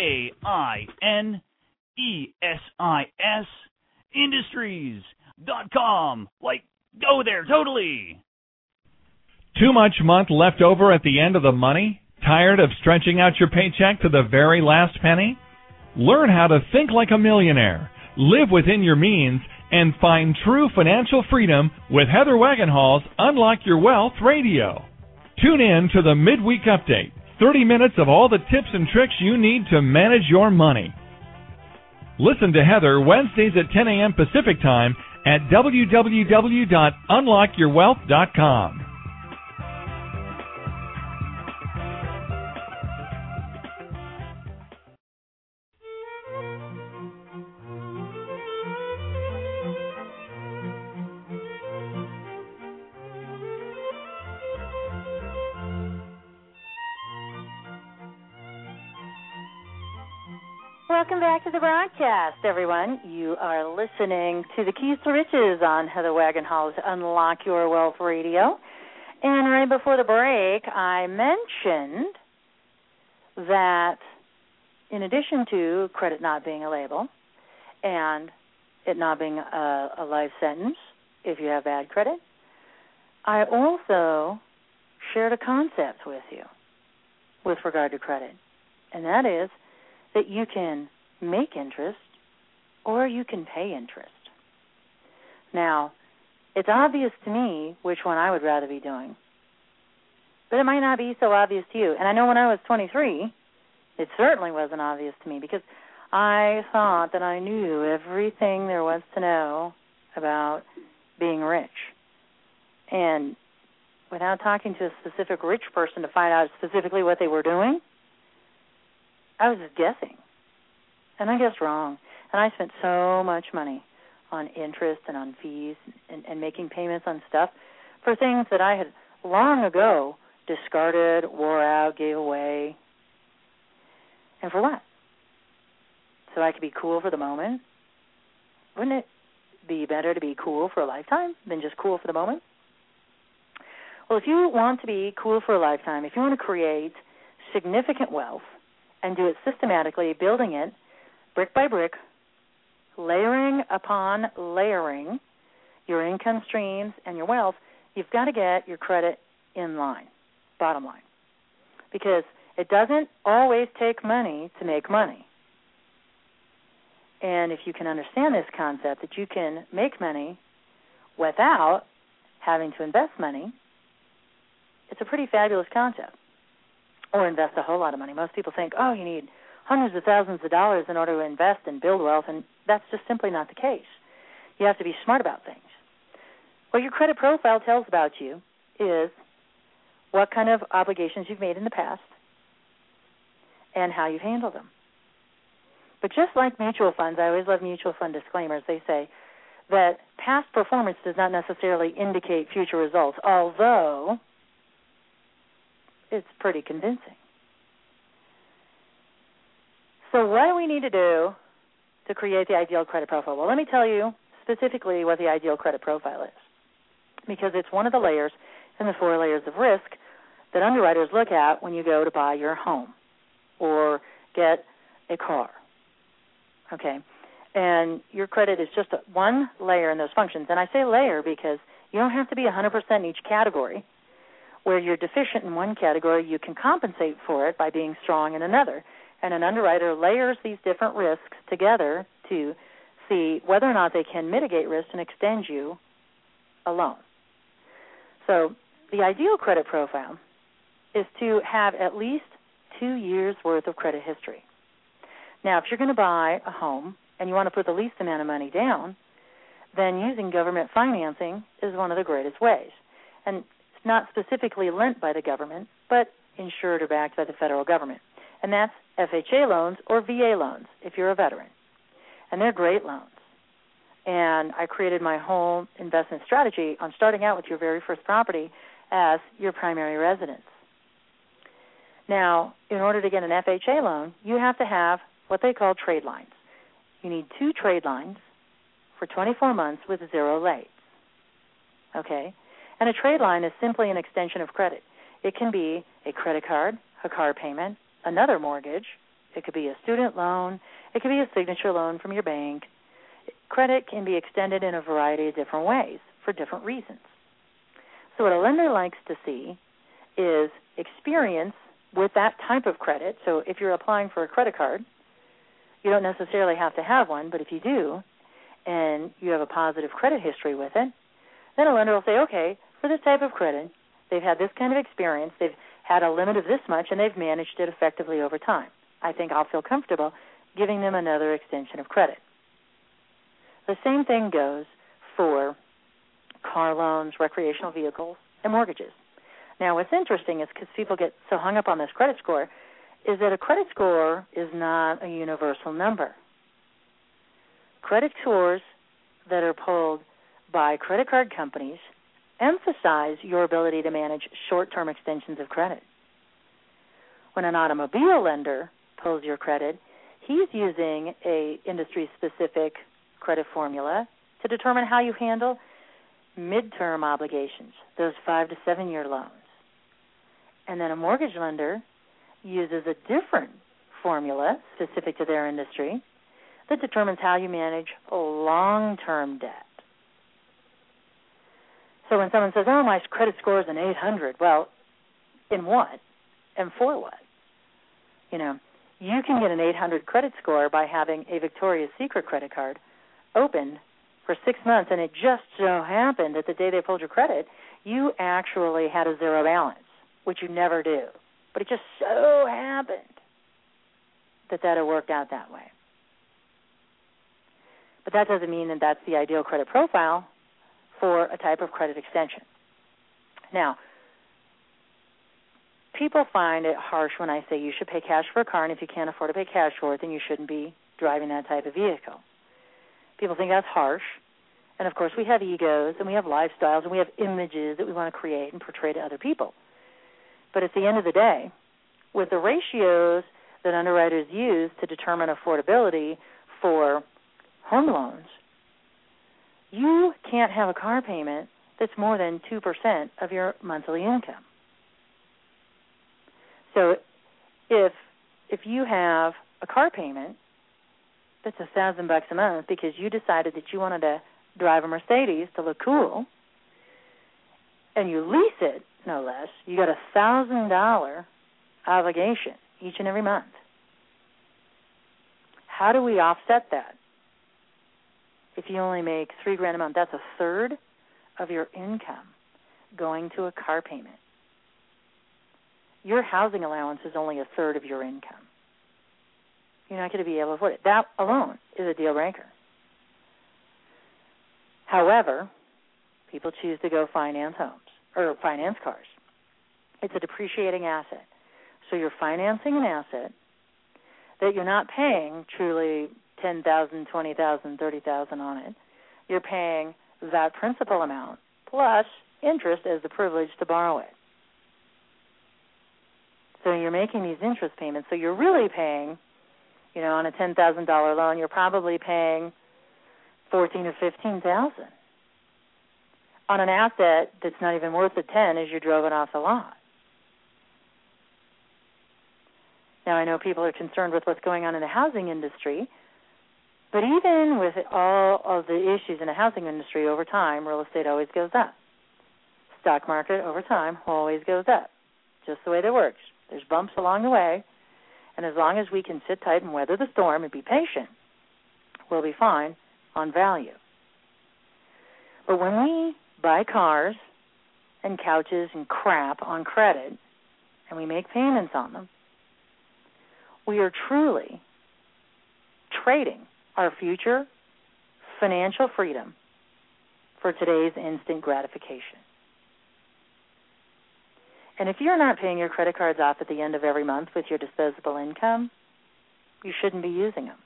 K-I-N-E-S-I-S, Industries.com. Like, go there, totally. Too much month left over at the end of the money? Tired of stretching out your paycheck to the very last penny? Learn how to think like a millionaire, live within your means, and find true financial freedom with Heather Wagenhals' Unlock Your Wealth Radio. Tune in to the Midweek Update, 30 minutes of all the tips and tricks you need to manage your money. Listen to Heather Wednesdays at 10 a.m. Pacific Time at www.unlockyourwealth.com. Welcome back to the broadcast, everyone. You are listening to The Keys to Riches on Heather Wagenhals' Unlock Your Wealth Radio. And right before the break, I mentioned that in addition to credit not being a label and it not being a life sentence if you have bad credit, I also shared a concept with you with regard to credit, and that is that you can make interest or you can pay interest. Now, it's obvious to me which one I would rather be doing, but it might not be so obvious to you. And I know when I was 23, it certainly wasn't obvious to me because I thought that I knew everything there was to know about being rich. And without talking to a specific rich person to find out specifically what they were doing, I was just guessing. And I guessed wrong. And I spent so much money on interest and on fees and making payments on stuff for things that I had long ago discarded, wore out, gave away. And for what? So I could be cool for the moment? Wouldn't it be better to be cool for a lifetime than just cool for the moment? Well, if you want to be cool for a lifetime, if you want to create significant wealth and do it systematically, building it brick by brick, layering upon layering your income streams and your wealth, you've got to get your credit in line, bottom line. Because it doesn't always take money to make money. And if you can understand this concept, that you can make money without having to invest money, it's a pretty fabulous concept. Or invest a whole lot of money. Most people think, oh, you need hundreds of thousands of dollars in order to invest and build wealth, and that's just simply not the case. You have to be smart about things. What your credit profile tells about you is what kind of obligations you've made in the past and how you've handled them. But just like mutual funds, I always love mutual fund disclaimers. They say that past performance does not necessarily indicate future results, although it's pretty convincing. So what do we need to do to create the ideal credit profile? Well, let me tell you specifically what the ideal credit profile is, because it's one of the layers in the 4 layers of risk that underwriters look at when you go to buy your home or get a car. Okay? And your credit is just one layer in those functions. And I say layer because you don't have to be 100% in each category. Where you're deficient in one category, you can compensate for it by being strong in another. And an underwriter layers these different risks together to see whether or not they can mitigate risk and extend you a loan. So the ideal credit profile is to have at least 2 years' worth of credit history. Now, if you're going to buy a home and you want to put the least amount of money down, then using government financing is one of the greatest ways. And it's not specifically lent by the government, but insured or backed by the federal government. And that's FHA loans or VA loans if you're a veteran. And they're great loans. And I created my whole investment strategy on starting out with your very first property as your primary residence. Now, in order to get an FHA loan, you have to have what they call trade lines. You need 2 trade lines for 24 months with 0 late. Okay? And a trade line is simply an extension of credit. It can be a credit card, a car payment, another mortgage. It could be a student loan. It could be a signature loan from your bank. Credit can be extended in a variety of different ways for different reasons. So what a lender likes to see is experience with that type of credit. So if you're applying for a credit card, you don't necessarily have to have one, but if you do and you have a positive credit history with it, then a lender will say, okay, for this type of credit, they've had this kind of experience, they've had a limit of this much, and they've managed it effectively over time. I think I'll feel comfortable giving them another extension of credit. The same thing goes for car loans, recreational vehicles, and mortgages. Now, what's interesting is because people get so hung up on this credit score, is that a credit score is not a universal number. Credit scores that are pulled by credit card companies emphasize your ability to manage short-term extensions of credit. When an automobile lender pulls your credit, he's using a industry-specific credit formula to determine how you handle midterm obligations, those 5 to 7 year loans. And then a mortgage lender uses a different formula specific to their industry that determines how you manage long-term debt. So when someone says, oh, my credit score is an 800, well, in what? And for what? You know, you can get an 800 credit score by having a Victoria's Secret credit card opened for 6 months, and it just so happened that the day they pulled your credit, you actually had a 0 balance, which you never do. But it just so happened that it worked out that way. But that doesn't mean that that's the ideal credit profile for a type of credit extension. Now, people find it harsh when I say you should pay cash for a car, and if you can't afford to pay cash for it, then you shouldn't be driving that type of vehicle. People think that's harsh. And, of course, we have egos, and we have lifestyles, and we have images that we want to create and portray to other people. But at the end of the day, with the ratios that underwriters use to determine affordability for home loans, you can't have a car payment that's more than 2% of your monthly income. So if you have a car payment that's $1,000 a month because you decided that you wanted to drive a Mercedes to look cool, and you lease it, no less, you got $1,000 obligation each and every month. How do we offset that? If you only make $3,000 a month, that's a third of your income going to a car payment. Your housing allowance is only a third of your income. You're not going to be able to afford it. That alone is a deal breaker. However, people choose to go finance homes or finance cars. It's a depreciating asset. So you're financing an asset that you're not paying truly $10,000, $20,000, $30,000 on it. You're paying that principal amount plus interest as the privilege to borrow it. So you're making these interest payments. So you're really paying, on a $10,000 loan, you're probably paying $14,000 or $15,000 on an asset that's not even worth the $10,000 as you drove it off the lot. Now, I know people are concerned with what's going on in the housing industry, but even with all of the issues in the housing industry over time, real estate always goes up. Stock market over time always goes up, just the way that works. There's bumps along the way, and as long as we can sit tight and weather the storm and be patient, we'll be fine on value. But when we buy cars and couches and crap on credit and we make payments on them, we are truly trading our future financial freedom for today's instant gratification. And if you're not paying your credit cards off at the end of every month with your disposable income, you shouldn't be using them.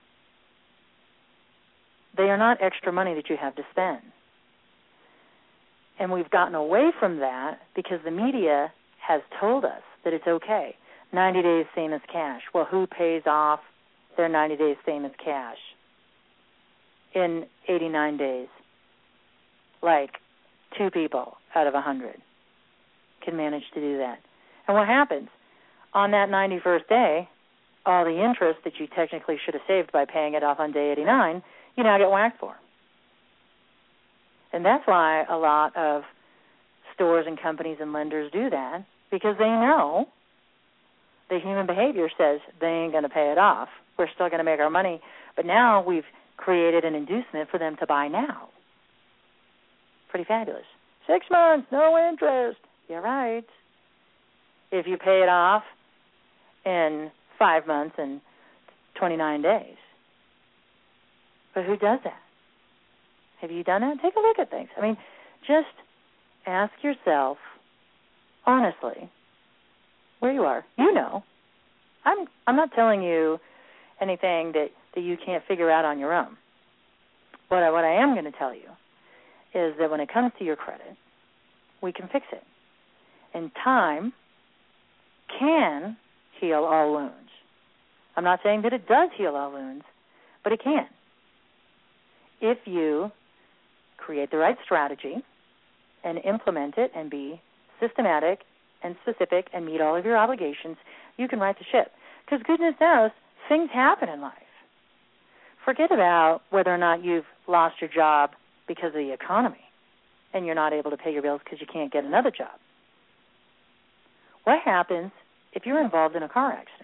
They are not extra money that you have to spend. And we've gotten away from that because the media has told us that it's okay. 90 days, same as cash. Well, who pays off their 90 days, same as cash in 89 days? Like 2 people out of 100 can manage to do that. And what happens? On that 91st day, all the interest that you technically should have saved by paying it off on day 89, you now get whacked for. And that's why a lot of stores and companies and lenders do that, because they know the human behavior says they ain't going to pay it off. We're still going to make our money. But now we've created an inducement for them to buy now. Pretty fabulous. 6 months, no interest. You're right. If you pay it off in 5 months and 29 days. But who does that? Have you done that? Take a look at things. I mean, just ask yourself, honestly, where you are. You know. I'm not telling you anything that you can't figure out on your own. What I am going to tell you is that when it comes to your credit, we can fix it. And time can heal all wounds. I'm not saying that it does heal all wounds, but it can. If you create the right strategy and implement it and be systematic and specific and meet all of your obligations, you can right the ship. Because goodness knows, things happen in life. Forget about whether or not you've lost your job because of the economy and you're not able to pay your bills because you can't get another job. What happens if you're involved in a car accident?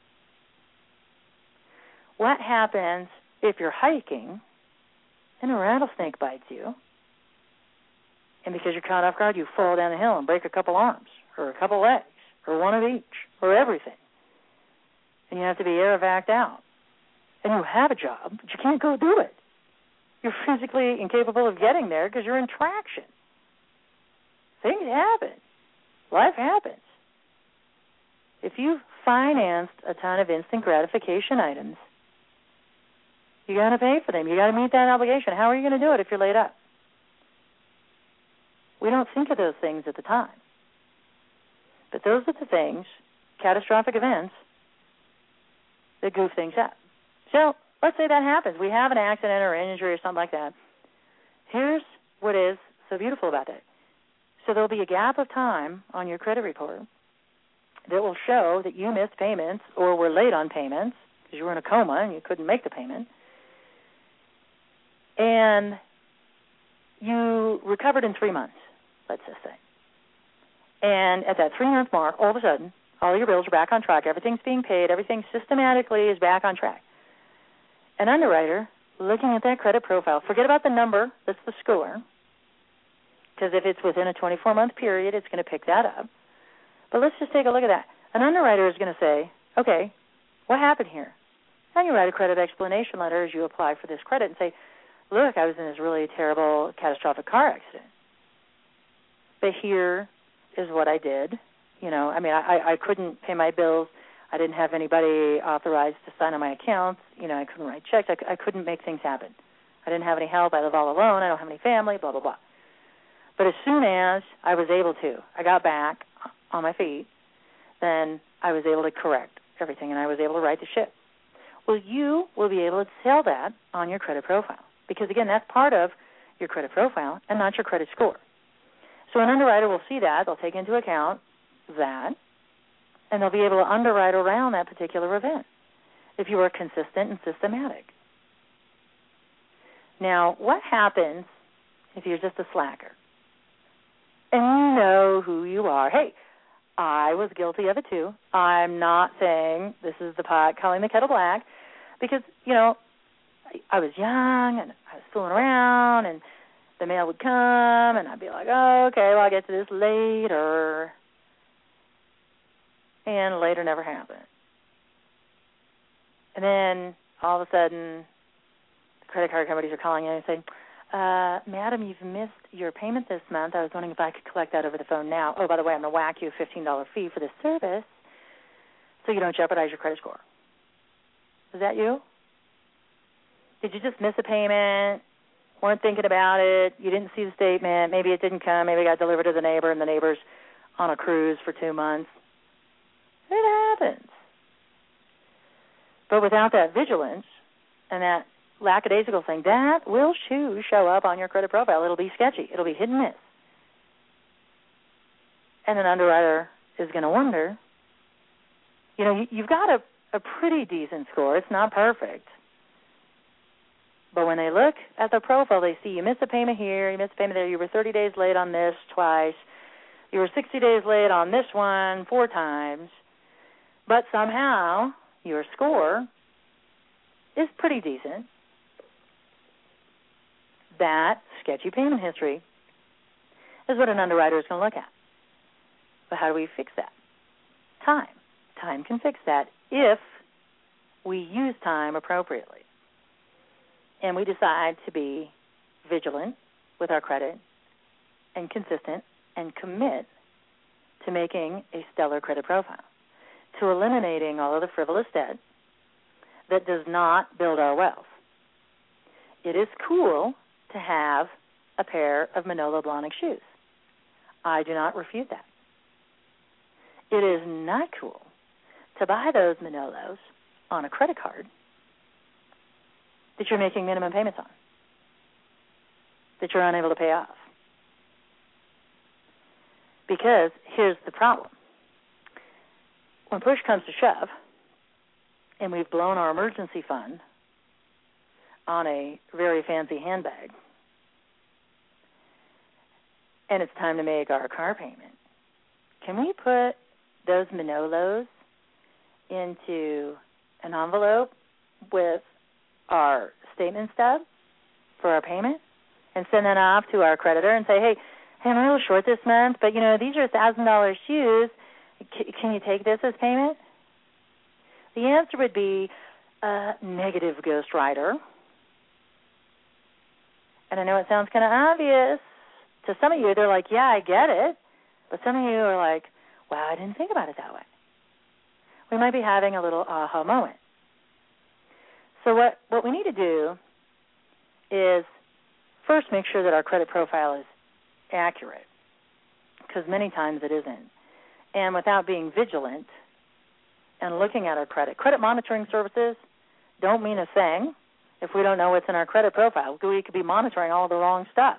What happens if you're hiking and a rattlesnake bites you, and because you're caught off guard, you fall down the hill and break a couple arms, or a couple legs, or one of each, or everything, and you have to be air evac'd out, and you have a job, but you can't go do it. You're physically incapable of getting there because you're in traction. Things happen. Life happens. if you've financed a ton of instant gratification items, you got to pay for them. You got to meet that obligation. How are you going to do it if you're laid up? We don't think of those things at the time. But those are the things, catastrophic events, that goof things up. So let's say that happens. We have an accident or injury or something like that. Here's what is so beautiful about that. So there'll be a gap of time on your credit report that will show that you missed payments or were late on payments because you were in a coma and you couldn't make the payment. And you recovered in 3 months, let's just say. And at that 3-month mark, all of a sudden, all your bills are back on track. Everything's being paid. Everything systematically is back on track. An underwriter, looking at that credit profile, forget about the number, that's the score, because if it's within a 24-month period, it's going to pick that up. But let's just take a look at that. An underwriter is going to say, okay, what happened here? And you write a credit explanation letter as you apply for this credit and say, look, I was in this really terrible, catastrophic car accident. But here is what I did. I couldn't pay my bills. I didn't have anybody authorized to sign on my accounts. I couldn't write checks. I couldn't make things happen. I didn't have any help. I live all alone. I don't have any family, blah, blah, blah. But as soon as I was able to, I got back on my feet, then I was able to correct everything, and I was able to right the ship. Well, you will be able to tell that on your credit profile because, again, that's part of your credit profile and not your credit score. So an underwriter will see that. They'll take into account that, and they'll be able to underwrite around that particular event if you are consistent and systematic. Now, what happens if you're just a slacker? And you know who you are. Hey, I was guilty of it too. I'm not saying this is the pot calling the kettle black because, I was young and I was fooling around and the mail would come and I'd be like, oh, okay, well, I'll get to this later. And later never happened. And then all of a sudden, the credit card companies are calling in and saying, madam, you've missed your payment this month. I was wondering if I could collect that over the phone now. Oh, by the way, I'm going to whack you a $15 fee for this service so you don't jeopardize your credit score. Is that you? Did you just miss a payment? Weren't thinking about it? You didn't see the statement? Maybe it didn't come. Maybe it got delivered to the neighbor and the neighbor's on a cruise for 2 months. It happens. But without that vigilance and that lackadaisical thing, that will show up on your credit profile. It'll be sketchy. It'll be hit and miss. And an underwriter is going to wonder, you've got a pretty decent score. It's not perfect. But when they look at the profile, they see you missed a payment here, you missed a payment there, you were 30 days late on this twice, you were 60 days late on this one 4 times, but somehow your score is pretty decent. That sketchy payment history is what an underwriter is going to look at. But how do we fix that? Time. Time can fix that if we use time appropriately. And we decide to be vigilant with our credit and consistent and commit to making a stellar credit profile, to eliminating all of the frivolous debt that does not build our wealth. It is cool to have a pair of Manolo Blahnik shoes. I do not refute that. It is not cool to buy those Manolos on a credit card that you're making minimum payments on, that you're unable to pay off. Because here's the problem. When push comes to shove, and we've blown our emergency fund on a very fancy handbag, and it's time to make our car payment, can we put those Manolos into an envelope with our statement stub for our payment and send that off to our creditor and say, hey, I'm a little short this month, but, these are $1,000 shoes. Can you take this as payment? The answer would be negative, ghostwriter. And I know it sounds kind of obvious. To some of you, they're like, yeah, I get it. But some of you are like, wow, I didn't think about it that way. we might be having a little aha moment. So what we need to do is first make sure that our credit profile is accurate, because many times it isn't. And without being vigilant and looking at our credit monitoring services don't mean a thing if we don't know what's in our credit profile. We could be monitoring all the wrong stuff.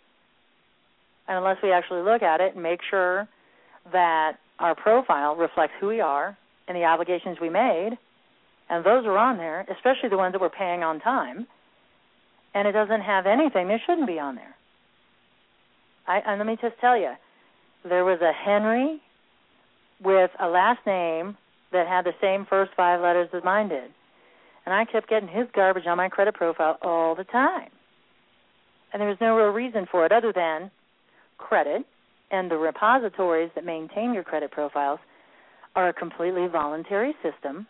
And unless we actually look at it and make sure that our profile reflects who we are and the obligations we made, and those are on there, especially the ones that we're paying on time, and it doesn't have anything that shouldn't be on there. And let me just tell you, there was a Henry with a last name that had the same first 5 letters as mine did. And I kept getting his garbage on my credit profile all the time. And there was no real reason for it other than credit and the repositories that maintain your credit profiles are a completely voluntary system.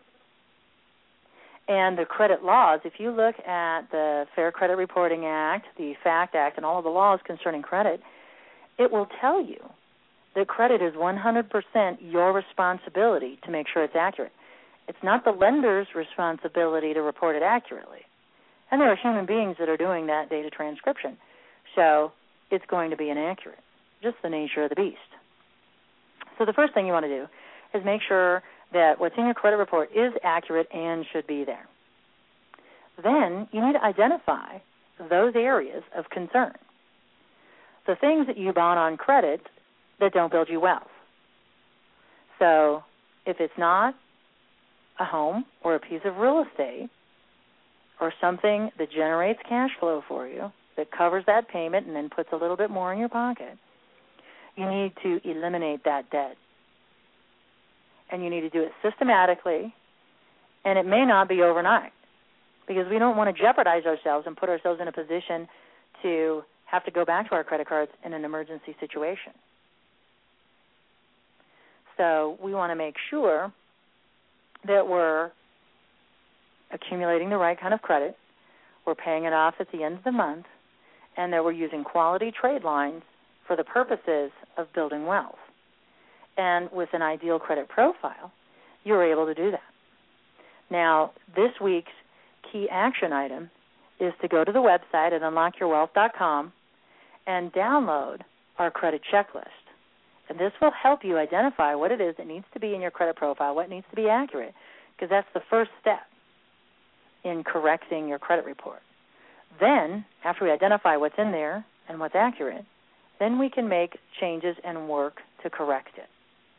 And the credit laws, if you look at the Fair Credit Reporting Act, the FACT Act, and all of the laws concerning credit, it will tell you that credit is 100% your responsibility to make sure it's accurate. It's not the lender's responsibility to report it accurately. And there are human beings that are doing that data transcription. So it's going to be inaccurate, just the nature of the beast. So the first thing you want to do is make sure that what's in your credit report is accurate and should be there. Then you need to identify those areas of concern, the things that you bought on credit that don't build you wealth. So if it's not a home or a piece of real estate or something that generates cash flow for you, that covers that payment and then puts a little bit more in your pocket, you need to eliminate that debt. And you need to do it systematically, and it may not be overnight, because we don't want to jeopardize ourselves and put ourselves in a position to have to go back to our credit cards in an emergency situation. So we want to make sure that we're accumulating the right kind of credit, we're paying it off at the end of the month, and that we're using quality trade lines for the purposes of building wealth. And with an ideal credit profile, you're able to do that. Now, this week's key action item is to go to the website at unlockyourwealth.com and download our credit checklist. And this will help you identify what it is that needs to be in your credit profile, what needs to be accurate, because that's the first step in correcting your credit report. Then, after we identify what's in there and what's accurate, then we can make changes and work to correct it.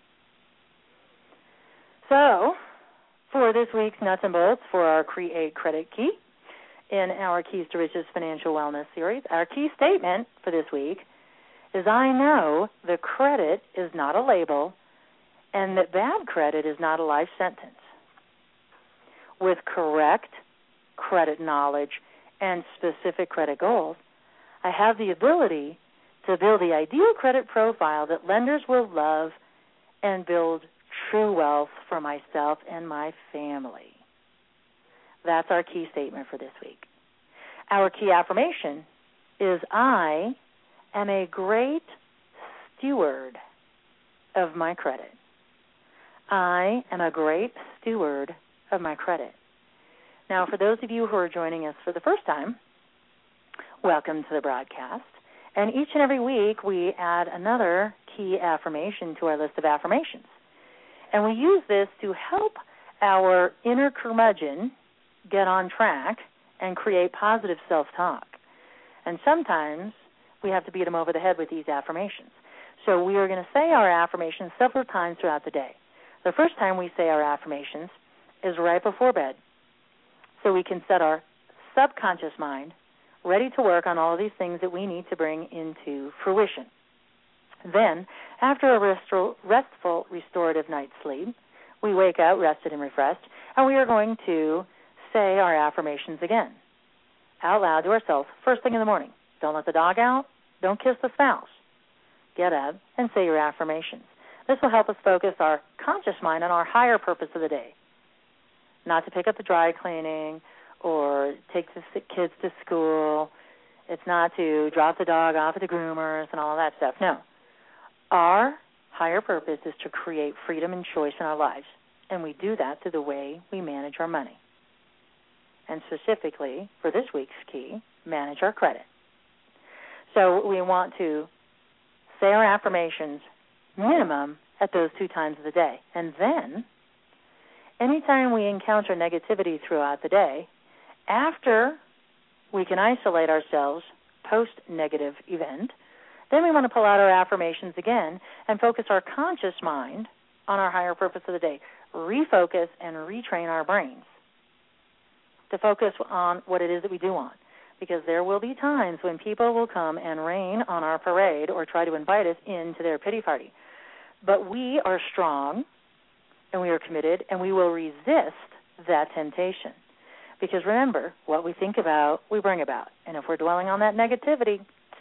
So, for this week's Nuts and Bolts for our Create Credit Key in our Keys to Riches Financial Wellness series, our key statement for this week is I know that credit is not a label and that bad credit is not a life sentence. With correct credit knowledge and specific credit goals, I have the ability to build the ideal credit profile that lenders will love and build true wealth for myself and my family. That's our key statement for this week. Our key affirmation is I am a great steward of my credit. I am a great steward of my credit. Now, for those of you who are joining us for the first time, welcome to the broadcast. And each and every week we add another key affirmation to our list of affirmations. And we use this to help our inner curmudgeon get on track and create positive self-talk. And sometimes we have to beat them over the head with these affirmations. So we are going to say our affirmations several times throughout the day. The first time we say our affirmations is right before bed, so we can set our subconscious mind ready to work on all of these things that we need to bring into fruition. Then, after a restful, restorative night's sleep, we wake up rested and refreshed, and we are going to say our affirmations again, out loud to ourselves, first thing in the morning. Don't let the dog out. Don't kiss the spouse. Get up and say your affirmations. This will help us focus our conscious mind on our higher purpose of the day, not to pick up the dry cleaning or take the kids to school. It's not to drop the dog off at the groomers and all of that stuff. No. Our higher purpose is to create freedom and choice in our lives and we do that through the way we manage our money. And specifically, for this week's key, manage our credit. So we want to say our affirmations minimum at those 2 times of the day. And then, anytime we encounter negativity throughout the day, after we can isolate ourselves post-negative event, then we want to pull out our affirmations again and focus our conscious mind on our higher purpose of the day. Refocus and retrain our brains to focus on what it is that we do want. Because there will be times when people will come and rain on our parade or try to invite us into their pity party. But we are strong and we are committed and we will resist that temptation. Because remember, what we think about, we bring about. And if we're dwelling on that negativity,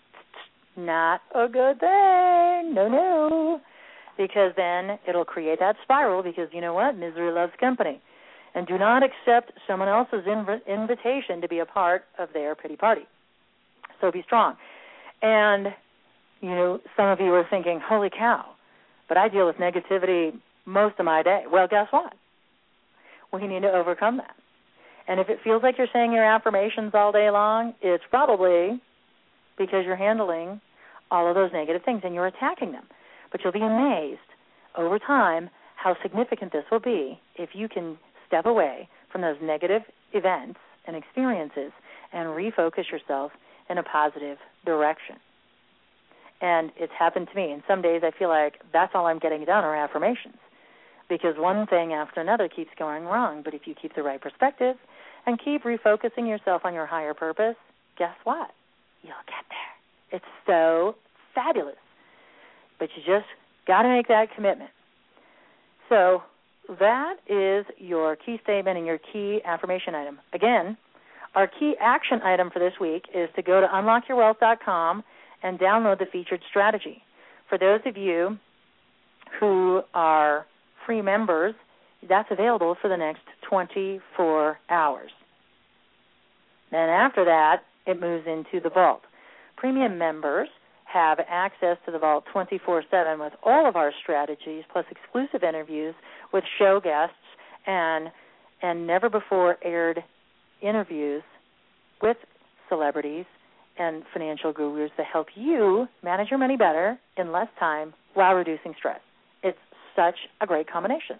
not a good thing. No. Because then it'll create that spiral because you know what? Misery loves company. And do not accept someone else's invitation to be a part of their pity party. So be strong. And, you know, some of you are thinking, holy cow, but I deal with negativity most of my day. Well, guess what? We need to overcome that. And if it feels like you're saying your affirmations all day long, it's probably because you're handling all of those negative things and you're attacking them. But you'll be amazed over time how significant this will be if you can step away from those negative events and experiences and refocus yourself in a positive direction. And it's happened to me. And some days I feel like that's all I'm getting done are affirmations because one thing after another keeps going wrong. But if you keep the right perspective and keep refocusing yourself on your higher purpose, guess what? You'll get there. It's so fabulous. But you just got to make that commitment. So that is your key statement and your key affirmation item. Again, our key action item for this week is to go to unlockyourwealth.com and download the featured strategy. For those of you who are free members, that's available for the next 24 hours. Then after that, it moves into the vault. Premium members have access to the vault 24/7 with all of our strategies, plus exclusive interviews with show guests and never-before-aired interviews with celebrities and financial gurus to help you manage your money better in less time while reducing stress. It's such a great combination.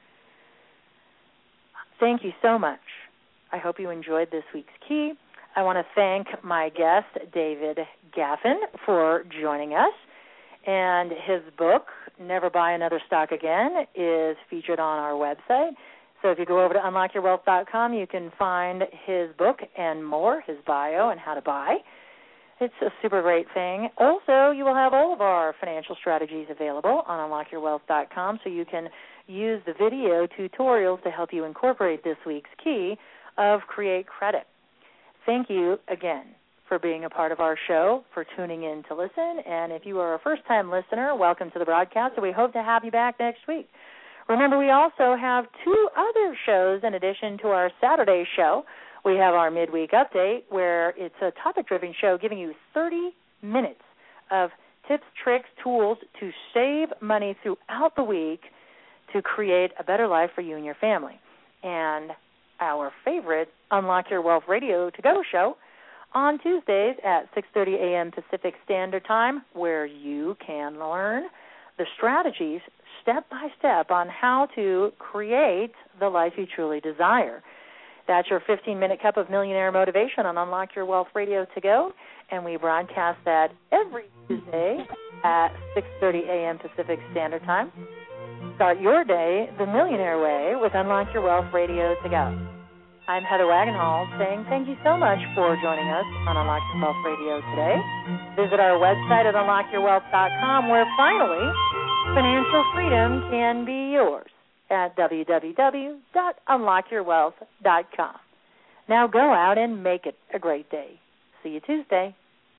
Thank you so much. I hope you enjoyed this week's key. I want to thank my guest, David Gaffin, for joining us. And his book, Never Buy Another Stock Again, is featured on our website. So if you go over to unlockyourwealth.com, you can find his book and more, his bio and how to buy. It's a super great thing. Also, you will have all of our financial strategies available on unlockyourwealth.com, so you can use the video tutorials to help you incorporate this week's key of Create Credit. Thank you again for being a part of our show, for tuning in to listen. And if you are a first-time listener, welcome to the broadcast, and we hope to have you back next week. Remember, we also have 2 other shows in addition to our Saturday show. We have our midweek update, where it's a topic-driven show giving you 30 minutes of tips, tricks, tools to save money throughout the week to create a better life for you and your family. And our favorite Unlock Your Wealth Radio to-go show on Tuesdays at 6:30 a.m. Pacific Standard Time, where you can learn the strategies step-by-step on how to create the life you truly desire. That's your 15-minute cup of millionaire motivation on Unlock Your Wealth Radio to-go, and we broadcast that every Tuesday at 6:30 a.m. Pacific Standard Time. Start your day the millionaire way with Unlock Your Wealth Radio to-go. I'm Heather Wagenhals saying thank you so much for joining us on Unlock Your Wealth Radio today. Visit our website at unlockyourwealth.com, where finally financial freedom can be yours at www.unlockyourwealth.com. Now go out and make it a great day. See you Tuesday.